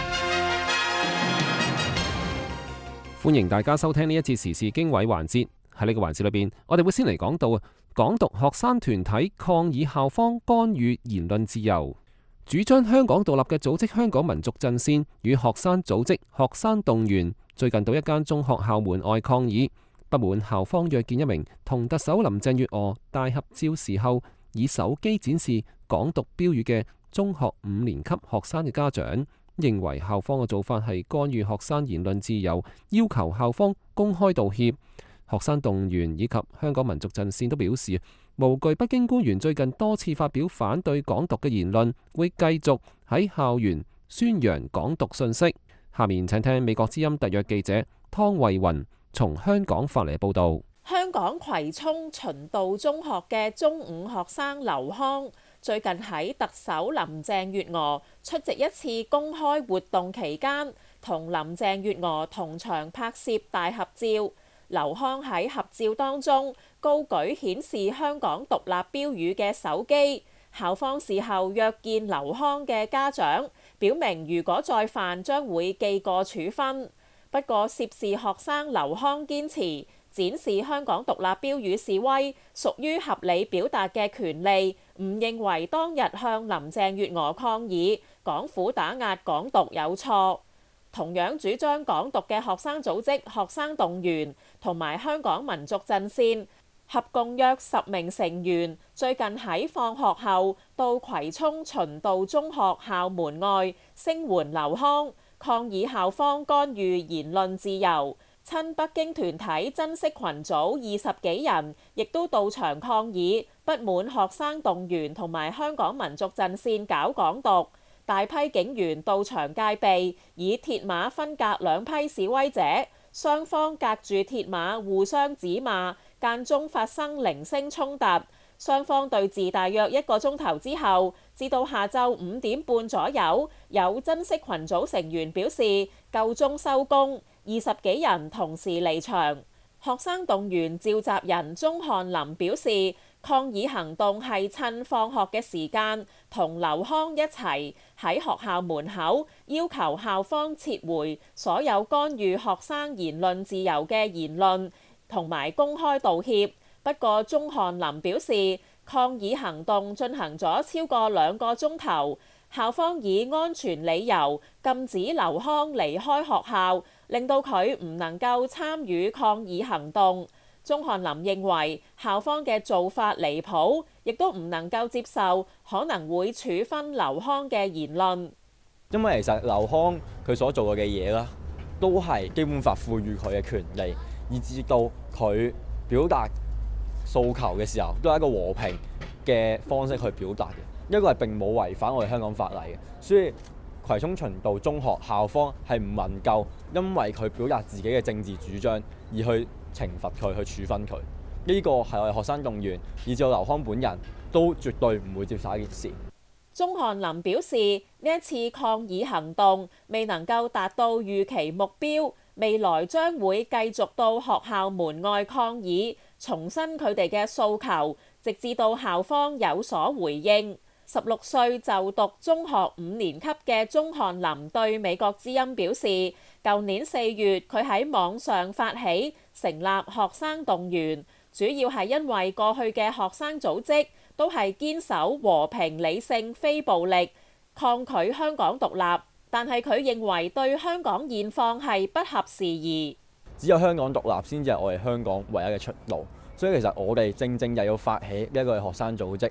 歡迎大家收聽呢一節時事經緯環節。喺呢個環節裏邊，我哋會先嚟講到港獨學生團體抗議校方干預言論自由。主張香港獨立嘅組織香港民族陣線與學生組織學生動員最近到一間中學校門外抗議，不滿校方約見一名同特首林鄭月娥大合照時候以手機展示港獨標語嘅中學5年級學生嘅家長，認為校方嘅做法係干預學生言論自由，要求校方公開道歉。學生動員以及香港民族陣線都表示，無懼北京官員最近多次發表反對港獨嘅言論，會繼續喺校園宣揚港獨信息。下面請聽美國之音特約記者湯慧雲從香港發嚟報導。 香港葵涌循道中學嘅中五學生劉康，最近喺特首林鄭月娥出席一次公開活動期間，同林鄭月娥同場拍攝大合照。劉康喺合照當中高舉顯示香港獨立標語嘅手機，校方事後約見劉康嘅家長，表明如果再犯將會記過處分。不過涉事學生劉康堅持展示香港獨立標語示威屬於合理表達嘅權利，唔認為當日向林鄭月娥抗議港府打壓港獨有錯。同樣主張港獨嘅學生組織學生動員同埋香港民族陣線合共約10名成員，最近喺放學後到葵涌循道中學校門外聲援劉康，抗議校方干預言論自由。親北京團體珍惜群組20幾人亦都到場抗議，不滿學生動員同埋香港民族陣線搞港獨。大批警員到場戒備，以鐵馬分隔兩批示威者，雙方隔住鐵馬互相指罵，間中發生零星衝突。雙方對峙大約1個鐘頭之後，至到下晝5點半左右，有珍惜群組成員表示夠鐘收工，20幾人同時離場。學生動員召集人鍾漢林表示，抗議行動係趁放學嘅時間，同劉康一齊喺學校門口要求校方撤回所有干預學生言論自由嘅言論，同埋公開道歉。不過鍾漢林表示，抗議行動進行咗超過2個鐘頭，校方以安全理由禁止劉康離開學校，令到佢唔能夠參與抗議行動。鍾漢林認為校方嘅做法離譜，亦都唔能夠接受可能會處分劉康嘅言論。 因為其實劉康佢所做嘅嘢啦，都係基本法賦予佢嘅權利，以至到佢表達訴求嘅時候，都係一個和平嘅方式去表達嘅，一個係並冇違反我哋香港法例嘅。所以葵涌循道中學校方係唔能夠因為佢表達自己嘅政治主張而去懲罰佢，去處分佢。呢個係我哋學生動員，以至劉康本人都絕對唔會接受一件事。 鍾漢林表示，呢一次抗議行動未能夠達到預期目標，未來將會繼續到學校門外抗議，重申佢哋嘅訴求，直至到校方有所回應。16歲就讀中學5年級嘅鍾漢林對美國之音表示，舊年4月佢喺網上發起成立學生動員，主要係因為過去嘅學生組織都係堅守和平理性非暴力，抗拒香港獨立，但係佢認為對香港現況係不合時宜。 只有香港獨立先至係我哋香港唯一嘅出路，所以其實我哋正正又要發起呢一個學生組織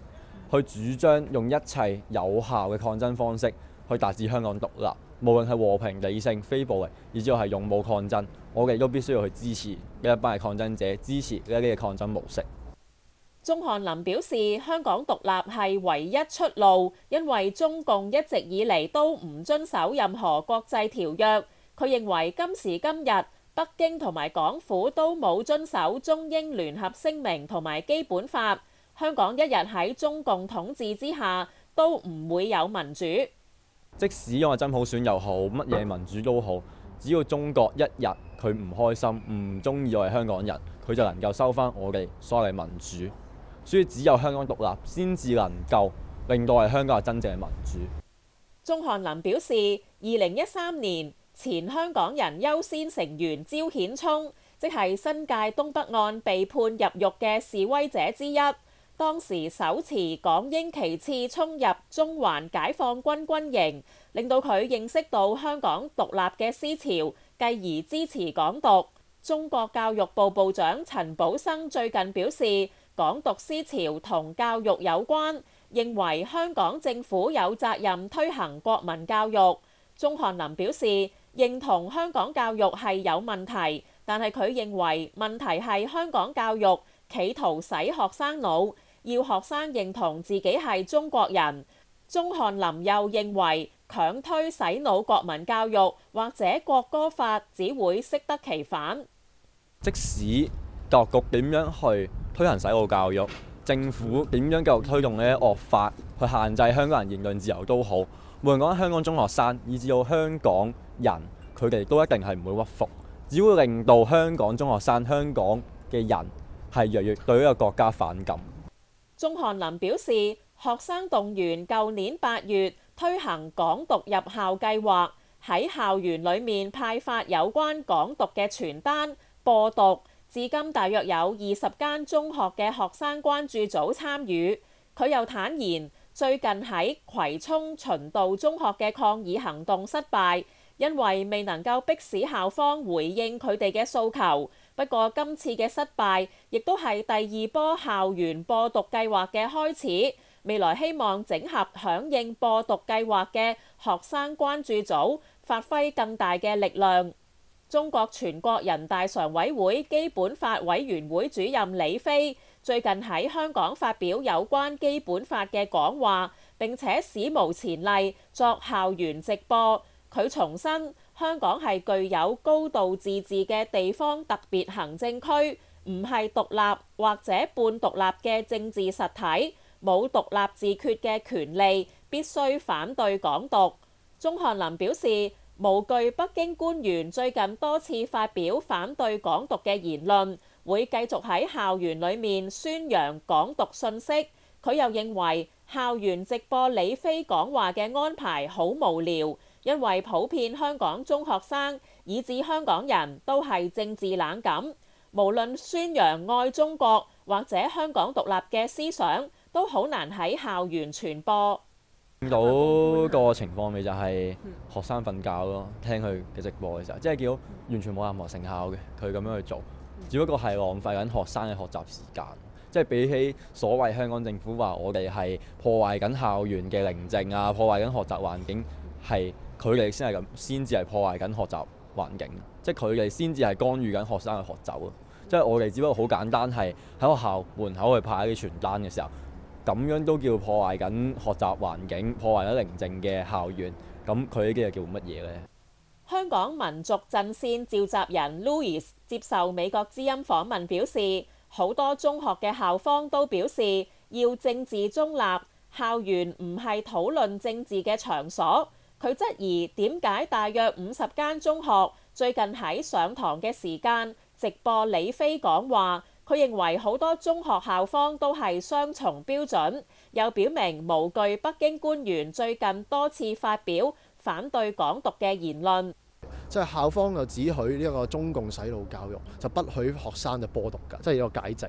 去主張用一切有效嘅抗爭方式去達至香港獨立，無論係和平、理性、非暴力，以至係勇武抗爭，我哋都必須要去支持呢一班嘅抗爭者，支持呢啲嘅抗爭模式。 鍾翰林表示，香港獨立係唯一出路，因為中共一直以嚟都唔遵守任何國際條約。佢認為今時今日，北京同埋港府都冇遵守中英聯合聲明同埋基本法。香港一日喺中共統治之下，都唔會有民主。 即使因為真普選又好，乜嘢民主都好，只要中國一日佢唔開心、唔中意我哋香港人，佢就能夠收翻我哋所謂嘅民主。所以只有香港獨立先至能夠令到我哋香港係真正嘅民主。 鍾翰林表示，2013年前香港人優先成員招顯聰，即係新界東北岸被判入獄嘅示威者之一。當時手持港英旗幟衝入中環解放軍軍營，令到佢認識到香港獨立嘅思潮，繼而支持港獨。中國教育部部長陳寶生最近表示，港獨思潮同教育有關，認為香港政府有責任推行國民教育。鍾翰林表示，認同香港教育係有問題，但係佢認為問題係香港教育企圖洗學生腦，要學生認同自己係中國人。鍾翰林又認為強推洗腦國民教育或者國歌法只會適得其反。 即使教育局點樣去推行洗腦教育，政府點樣繼續推動呢啲惡法去限制香港人言論自由都好，無論講香港中學生以至到香港人，佢哋都一定係唔會屈服，只會令到香港中學生、香港嘅人係越嚟越對呢個國家反感。 鍾翰林表示，學生動員舊年8月推行港獨入校計劃，喺校園裡面派發有關港獨嘅傳單播獨，至今大約有20間中學嘅學生關注組參與。佢又坦言，最近喺葵涌循道中學嘅抗議行動失敗，因為未能夠迫使校方回應佢哋嘅訴求。不過今次嘅失敗，亦都係第2波校園播獨計劃嘅開始。未來希望整合響應播獨計劃嘅學生關注組，發揮更大嘅力量。中國全國人大常委會基本法委員會主任李飛最近喺香港發表有關基本法嘅講話，並且史無前例作校園直播。佢重申，香港係具有高度自治嘅地方特別行政區，唔係獨立或者半獨立嘅政治實體，冇獨立自決嘅權利，必須反對港獨。鍾翰林表示，無懼北京官員最近多次發表反對港獨嘅言論，會繼續喺校園裡面宣揚港獨信息。佢又認為校園直播李飛講話嘅安排好無聊，因為普遍香港中學生以至香港人都係政治冷感，無論宣揚愛中國或者香港獨立嘅思想，都好難喺校園傳播。 見到個情況咪就係學生瞓覺咯，聽佢嘅直播嘅時候，即係見到完全冇任何成效嘅，佢咁樣去做，只不過係浪費緊學生嘅學習時間。即係比起所謂香港政府話我哋係破壞緊校園嘅寧靜啊，破壞緊學習環境，係佢哋先係咁，先至係破壞緊學習環境。即係佢哋先至係干預緊學生嘅學習啊！即係我哋只不過好簡單係喺學校門口去派啲傳單嘅時候，咁樣都叫破壞緊學習環境，破壞緊寧靜嘅校園。咁佢呢啲又叫乜嘢呢？ 香港民族陣線召集人 Louis 接受美國之音訪問表示，好多中學嘅校方都表示要政治中立，校園唔係討論政治嘅場所。佢質疑點解大約50間中學最近喺上堂嘅時間直播李飛講話。佢認為好多中學校方都係雙重標準，又表明無懼北京官員最近多次發表反對港獨嘅言論。 即係校方就只許呢一個中共洗腦教育，就不許學生就播獨㗎，即係一個解籍。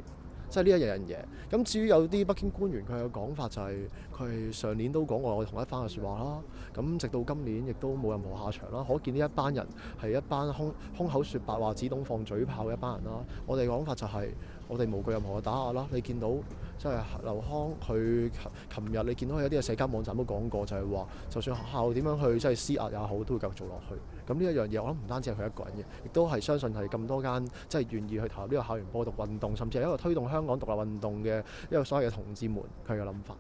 即係呢一樣嘢。咁至於有啲北京官員佢嘅講法就係佢上年都講過我同一番嘅説話啦，咁直到今年亦都冇任何下場啦。可見呢一班人係一班空口説白話、只懂放嘴炮嘅一班人啦。我哋講法就係我哋無懼任何嘅打壓啦。你見到即係劉康佢琴日你見到有啲嘅社交網站都講過，就係話就算學校點樣去即係施壓也好，都會繼續做落去。咁呢一樣嘢我諗唔單止係佢一個人嘅，亦都係相信係咁多間即係願意去投入呢個校園播獨運動，甚至係一個推動香港獨立運動嘅一個所謂嘅同志們佢嘅諗法。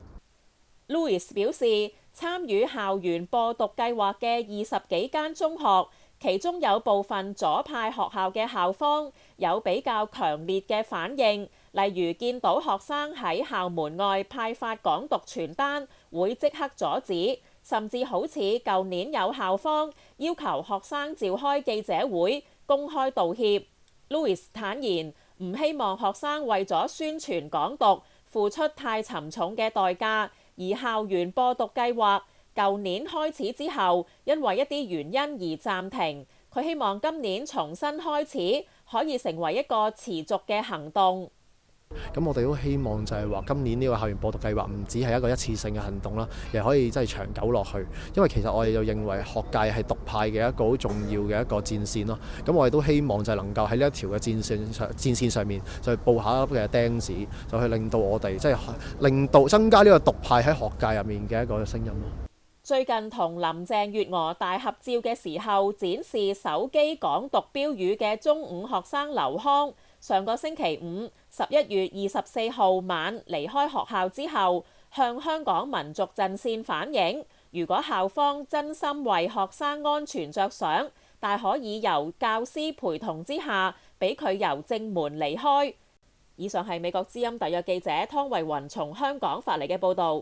Louis 表示，參與校園播獨計劃嘅20幾間中學，其中有部分左派學校嘅校方有比較強烈嘅反應，例如見到學生喺校門外派發港獨傳單，會即刻阻止，甚至好似舊年有校方要求學生召開記者會公開道歉。Louis 坦言唔希望學生為咗宣傳港獨付出太沉重嘅代價，而校園播獨計劃舊年開始之後，因為一啲原因而暫停。佢希望今年重新開始，可以成為一個持續嘅行動。 咁我哋都希望就係話今年呢個校園播獨計劃唔只係一個一次性嘅行動啦，亦可以真係長久落去。因為其實我哋就認為學界係獨派嘅一個好重要嘅一個戰線咯。咁我哋都希望就係能夠喺呢一條嘅戰線上面，就係佈下嘅釘子，就去令到我哋即係令到增加呢個獨派喺學界入面嘅一個聲音咯。 最近同林鄭月娥大合照嘅時候，展示手機港獨標語嘅中五學生劉康，上個星期五11月24號晚離開學校之後，向香港民族陣線反映，如果校方真心為學生安全着想，大可以由教師陪同之下，俾佢由正門離開。以上係美國之音特約記者湯慧雲從香港發嚟嘅報導。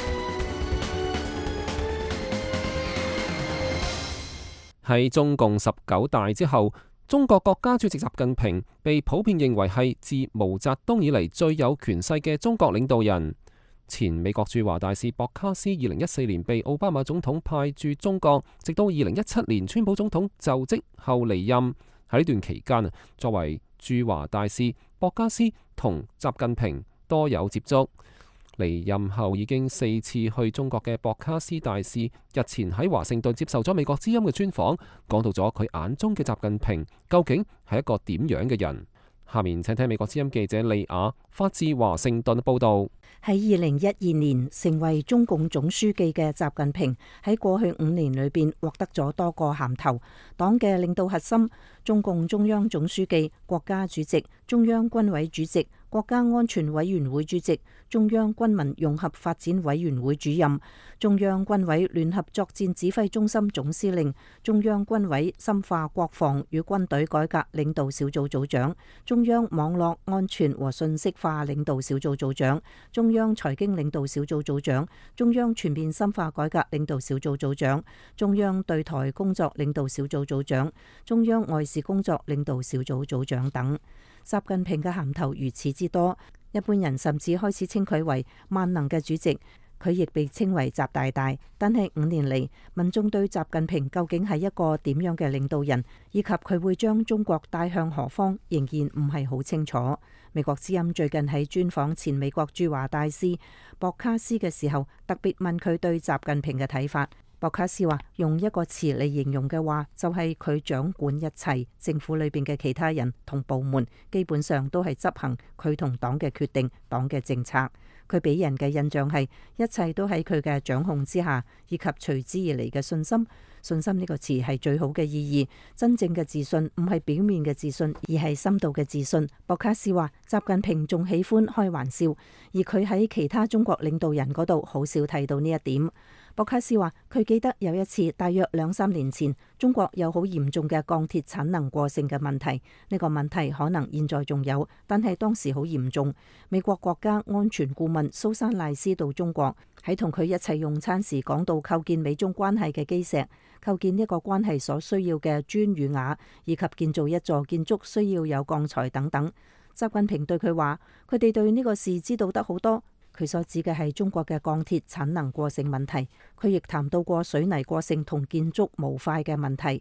喺中共19大之後，中國國家主席習近平被普遍認為係自毛澤東以嚟最有權勢嘅中國領導人。前美國駐華大使博卡斯2014年被奧巴馬總統派駐中國，直到2017年川普總統就職後離任。喺呢段期間，作為駐華大使，博卡斯同習近平多有接觸。離任後已經4次去中國嘅博卡斯大使，日前喺華盛頓接受咗美國之音嘅專訪，講到咗佢眼中嘅習近平究竟係一個點樣嘅人。下面請聽美國之音記者利亞發自華盛頓報道。 喺2012年成為中共總書記嘅習近平喺過去5年裏邊獲得咗多個銜頭，黨嘅領導核心、中共中央總書記、國家主席、中央軍委主席、國家安全委員會主席、中央軍民融合發展委員會主任、中央軍委聯合作戰指揮中心總司令、中央軍委深化國防與軍隊改革領導小組組長、中央網絡安全和信息化領導小組組長、中央財經領導小組組長、中央全面深化改革領導小組組長、中央對台工作領導小組組長、中央外事工作領導小組組長等。習近平嘅銜頭如此之多，一般人甚至開始稱佢為萬能嘅主席，佢亦被稱為習大大。但係5年嚟，民眾對習近平究竟係一個點樣嘅領導人，以及佢會將中國帶向何方，仍然唔係好清楚。美國之音最近喺專訪前美國駐華大使博卡斯嘅時候，特別問佢對習近平嘅睇法。博卡斯話用一個詞嚟形容嘅話，就係佢掌管一切，政府裏邊嘅其他人同部門基本上都係執行佢同黨嘅決定、黨嘅政策。佢俾人嘅印象係一切都喺佢嘅掌控之下，以及隨之而嚟嘅信心。信心呢個詞係最好嘅意義，真正嘅自信唔係表面嘅自信，而係深度嘅自信。博卡斯話習近平仲喜歡開玩笑，而佢喺其他中國領導人嗰度好少提到呢一點。博卡斯話佢記得有一次大約2-3年前，中國有好嚴重嘅鋼鐵產能過剩嘅問題，呢個問題可能現在仲有，但係當時好嚴重。美國國家安全顧問蘇珊賴斯到中國，喺同佢一齊用餐時講到構建美中關係嘅基石，構建一個關係所需要嘅磚與瓦，以及建造一座建築需要有鋼材等等。習近平對佢話，佢哋對呢個事知道得好多。佢所指嘅係中國嘅鋼鐵產能過剩問題，佢亦談到過水泥過剩同建築模塊嘅問題。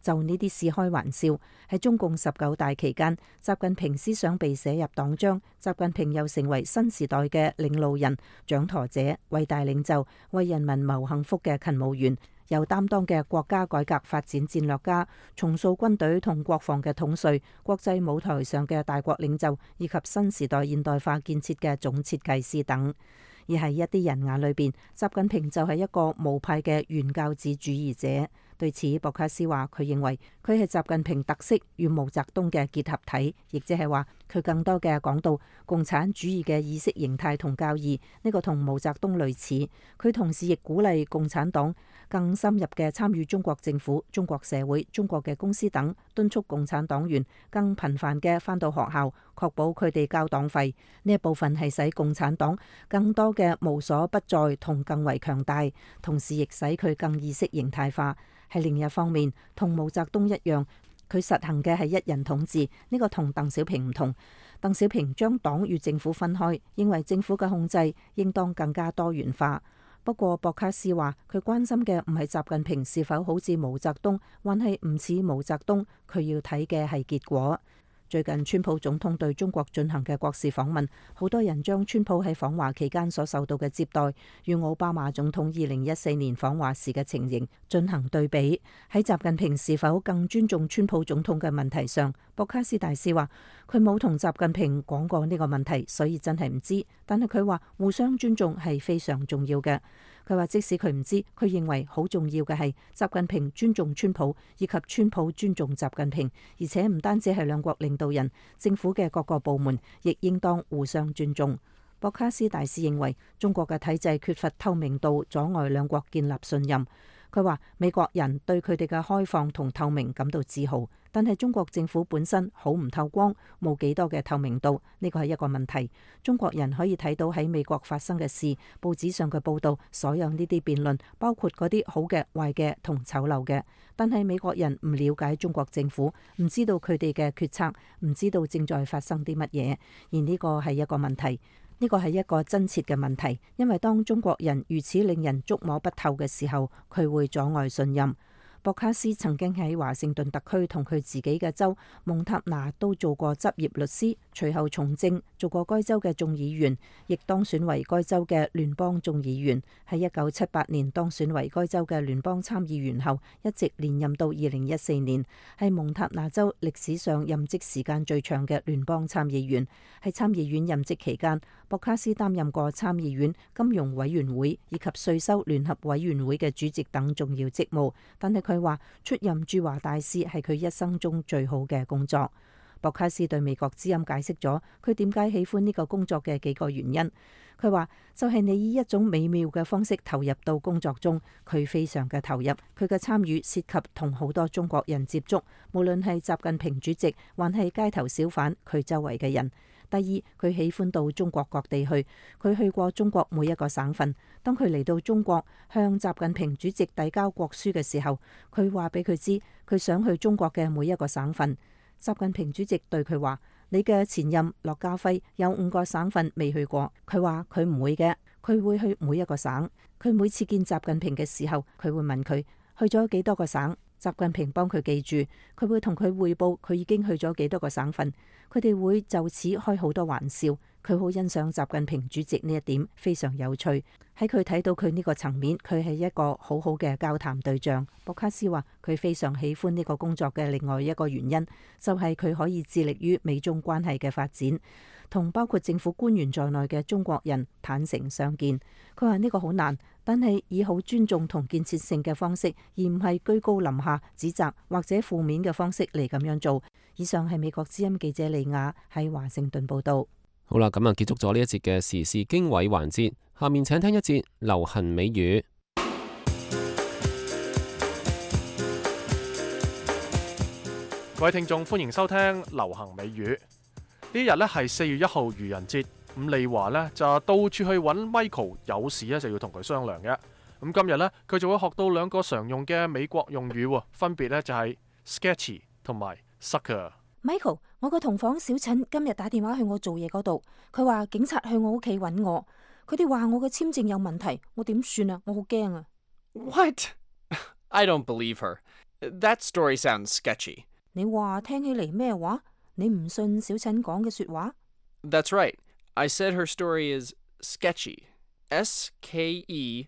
就呢啲事開玩笑。喺中共19大期間，習近平思想被寫入黨章，習近平又成為新時代嘅領路人、掌舵者、偉大領袖、為人民謀幸福嘅勤務員，有擔當嘅國家改革發展戰略家，重塑軍隊同國防嘅統帥，國際舞台上嘅大國領袖，以及新時代現代化建設嘅總設計師等。而喺一啲人眼裏邊，習近平就係一個無派嘅原教旨主義者。對此，博卡斯話佢認為佢係習近平特色與毛澤東嘅結合體，亦即係話佢更多嘅講到共產主義嘅意識形態同教義，呢個同毛澤東類似。佢同時亦鼓勵共產黨更深入嘅參與中國政府、中國社會、中國嘅公司等，敦促共產黨員更頻繁嘅返到學校，確保佢哋交黨費。呢一部分係使共產黨更多嘅無所不在同更為強大，同時亦使佢更意識形態化。喺另一方面，同毛澤東一樣，佢實行嘅係一人統治，呢個同鄧小平唔同。鄧小平將黨與政府分開，認為政府嘅控制應當更加多元化。不過博卡斯話，佢關心嘅唔係習近平是否好似毛澤東，還係唔似毛澤東，佢要睇嘅係結果。最近川普總統對中國進行嘅國事訪問，好多人將川普喺訪華期間所受到嘅接待與奧巴馬總統2014年訪華時嘅情形進行對比。喺習近平是否更尊重川普總統嘅問題上，博卡斯大師話佢冇同習近平講過呢個問題，所以真係唔知。但係佢話互相尊重係非常重要嘅。佢話即使佢唔知，佢認為好重要嘅係習近平尊重川普，以及川普尊重習近平，而且唔單止係兩國領導人，政府嘅各個部門亦應當互相尊重。博卡斯大師認為中國嘅體制缺乏透明度，阻礙兩國建立信任。佢話美國人對佢哋嘅開放同透明感到自豪，但係中國政府本身好唔透光，冇幾多嘅透明度，呢個係一個問題。中國人可以睇到喺美國發生嘅事，報紙上嘅報道，所有呢啲辯論，包括嗰啲好嘅、壞嘅同醜陋嘅，但係美國人唔了解中國政府，唔知道佢哋嘅決策，唔知道正在發生啲乜嘢，而呢個係一個問題。呢個係一個真切嘅問題，因為當中國人如此令人捉摸不透嘅時候，佢會阻礙信任。博卡斯曾經喺華盛頓特區同佢自己嘅州蒙塔拿都做過執業律師，隨後從政，做過該州嘅眾議員，亦當選為該州嘅聯邦眾議員。喺1978年當選為該州嘅聯邦參議員後，一直連任到2014年，係蒙塔拿州歷史上任職時間最長嘅聯邦參議員。喺參議院任職期間，博卡斯擔任過參議院金融委員會以及稅收聯合委員會嘅主席等重要職務，但係佢話出任駐華大使係佢一生中最好嘅工作。博卡斯對美國之音解釋咗佢點解喜歡呢個工作嘅幾個原因。佢話就係你以一種美妙嘅方式投入到工作中，佢非常嘅投入，佢嘅參與涉及同好多中國人接觸，無論係習近平主席還係街頭小販，佢周圍嘅人。第二，佢喜歡到中國各地去，佢去過中國每一個省份。當佢嚟到中國向習近平主席遞交國書嘅時候，佢話俾佢知佢想去中國嘅每一個省份。習近平主席對佢話：你嘅前任駱家輝有5個省份未去過。佢話佢唔會嘅，佢會去每一個省。佢每次見習近平嘅時候，佢會問佢去咗幾多個省。習近平幫佢記住，佢會同佢匯報佢已經去咗幾多個省份。佢哋會就此開好多玩笑。佢好欣賞習近平主席呢一點，非常有趣。喺佢睇到佢呢個層面，佢係一個好好嘅交談對象。博卡斯話佢非常喜歡呢個工作嘅另外一個原因，就係佢可以致力於美中關係嘅發展，同包括政府官員在內嘅中國人坦誠相見。佢話呢個好難，但係以好尊重同建設性嘅方式，而唔係居高臨下指責或者負面嘅方式嚟咁樣做。以上係美國之音記者利亞喺華盛頓報道。 好啦，咁啊結束咗呢一節嘅時事經緯環節，下面請聽一節流行美語。 各位聽眾，歡迎收聽流行美語。呢日呢係4月1號愚人節，咁利華呢就到處去揾 Michael， 有事呢就要同佢商量嘅。咁今日呢，佢就會學到2個常用嘅美國用語，分別呢就係 sketchy 同埋 sucker。Michael， 我個同房小陳今日打電話去我做嘢嗰度，佢話警察去我屋企揾我，佢哋話我嘅簽證有問題，我點算啊？我好驚啊！ What? I don't believe her. That story sounds sketchy. 你話聽起嚟咩話？你唔信小陳講嘅説話？ That's right. I said her story is sketchy. SKETCHY.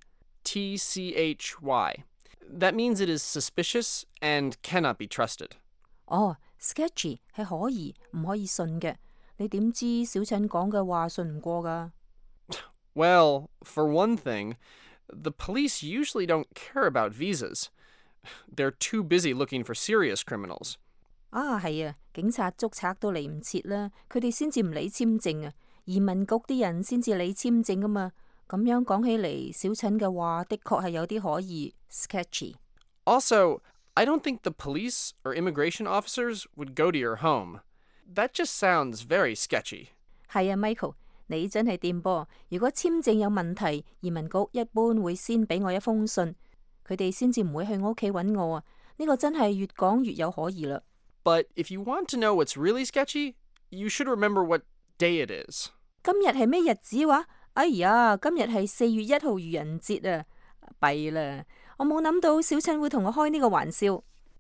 That means it is suspicious and cannot be trusted. 哦 ，sketchy 係可疑唔可以信嘅。你點知小陳講嘅話信唔過㗎？ Well, for one thing, the police usually don't care about visas. They're too busy looking for serious criminals. 啊，係啊，警察捉賊都嚟唔切啦，佢哋先至唔理簽證啊，移民局啲人先至理簽證㗎嘛。咁樣講起嚟，小陳嘅話的確係有啲可疑 sketchy。 Also, I don't think the police or immigration officers would go to your home. That just sounds very sketchy. 係啊 ，Michael， 你真係掂噃。如果簽證有問題，移民局一般會先俾我一封信，佢哋先至唔會去我屋企揾我啊。呢個真係越講越有可疑啦。 But if you want to know what's really sketchy, you should remember what day it is. 今日係咩日子話？哎呀，今日係4月1號愚人節啊！弊啦，我冇諗到小陳會同我開呢個玩笑。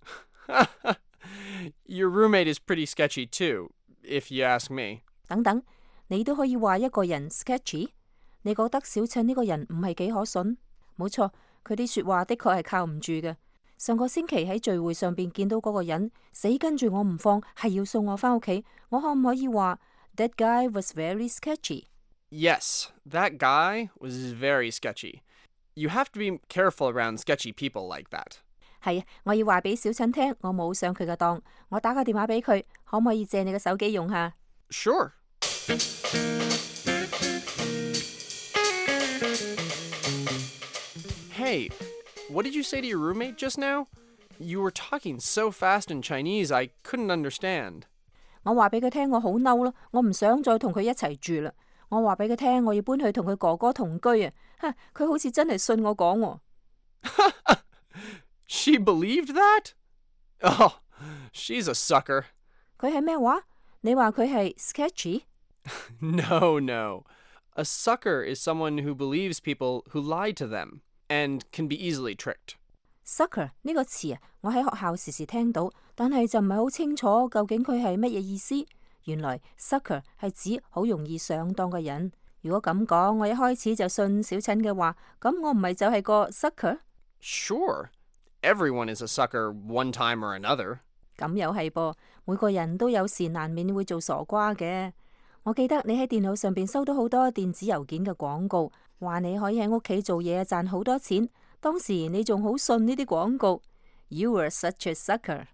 Your roommate is pretty sketchy too, if you ask me. 等等，你都可以話一個人 sketchy？ 你覺得小陳呢個人唔係幾可信？冇錯，佢啲說話的確係靠唔住嘅。上個星期喺聚會上邊見到嗰個人死跟住我唔放，係要送我返屋企，我可唔可以話 That guy was very sketchy？ Yes, that guy was very sketchy. You have to be careful around sketchy people like that. 係啊，我要話俾小陳聽，我冇上佢嘅當，我打個電話俾佢，可唔可以借你嘅手機用下？ Sure. Hey, what did you say to your roommate just now? You were talking so fast in Chinese, I couldn't understand. 我話俾佢聽，我好嬲咯，我唔想再同佢一齊住啦。我話俾佢聽，我要搬去同佢哥哥同居啊！佢好似真係信我講喎。 She believed that? Oh, she's a sucker. 佢係咩話？你話佢係 sketchy？ No. A sucker is someone who believes people who lie to them and can be easily tricked. Sucker 呢個詞啊，我喺學校時時聽到，但係就唔係好清楚究竟佢係乜嘢意思。原來 sucker 係指好容易上當嘅人。如果咁講，我一開始就信小陳嘅話，咁我唔係就係個 sucker？ Sure. Everyone is a sucker one time or another. 咁又係噃，每個人都有時難免會做傻瓜嘅。我記得你喺電腦上邊收到好多電子郵件嘅廣告，話你可以喺屋企做嘢賺好多錢。當時你仲好信呢啲廣告。You were such a sucker.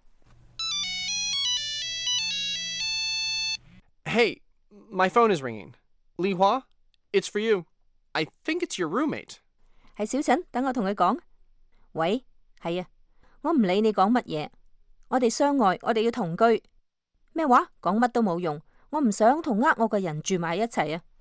Hey, my phone is ringing. Li Hua, it's for you. I think it's your roommate. 係小陳，等我同佢講。喂，係啊，我唔理你講乜嘢，我哋相愛，我哋要同居。咩話？講乜都冇用，我唔想同我嘅人住埋一齊啊。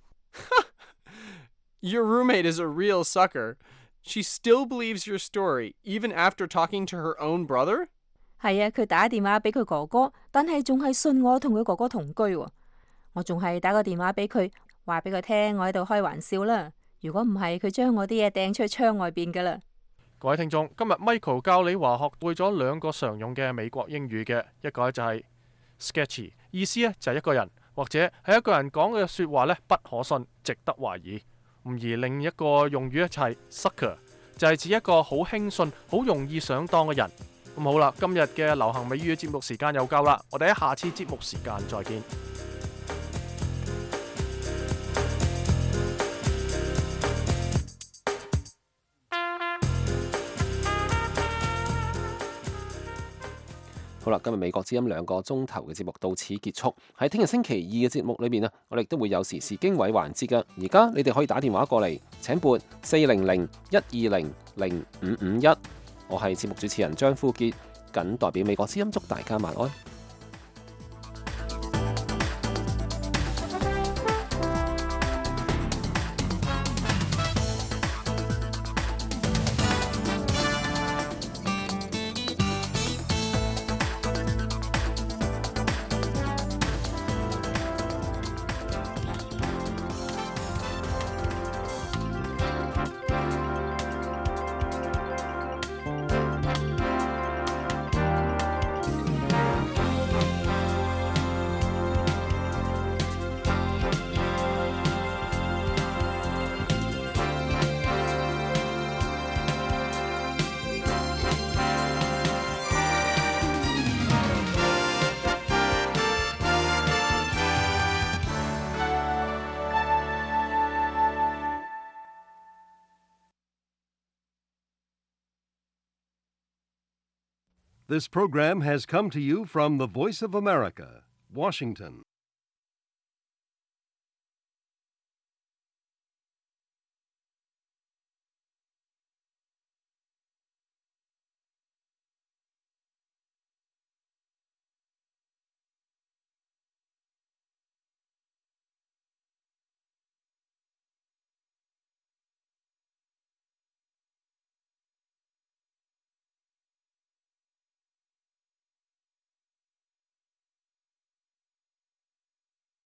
Your roommate is a real sucker. She still believes your story, even after talking to her own brother? 係啊，佢打電話俾佢哥哥，但係仲係信我同佢哥哥同居喎。我仲係打個電話俾佢，話俾佢聽我喺度開玩笑啦。如果唔係，佢將我啲嘢掟出去窗外邊噶啦。 各位聽眾，今日 Michael 教你話學會咗2個常用嘅美國英語嘅，一個就係 sketchy， 意思呢就係一個人或者係一個人講嘅說話呢不可信，值得懷疑。而另一個用語呢就係 sucker， 就係指一個好輕信、好容易上當嘅人。咁好啦，今日嘅流行美語節目時間又夠啦，我哋喺下次節目時間再見。 好啦，今日美國之音2個鐘頭嘅節目到此結束。喺聽日星期2嘅節目裏面啊，我哋都會有時事經緯環節嘅。而家你哋可以打電話過嚟，請撥400-120-0551。我係節目主持人張富傑，謹代表美國之音祝大家晚安。 This program has come to you from the Voice of America, Washington.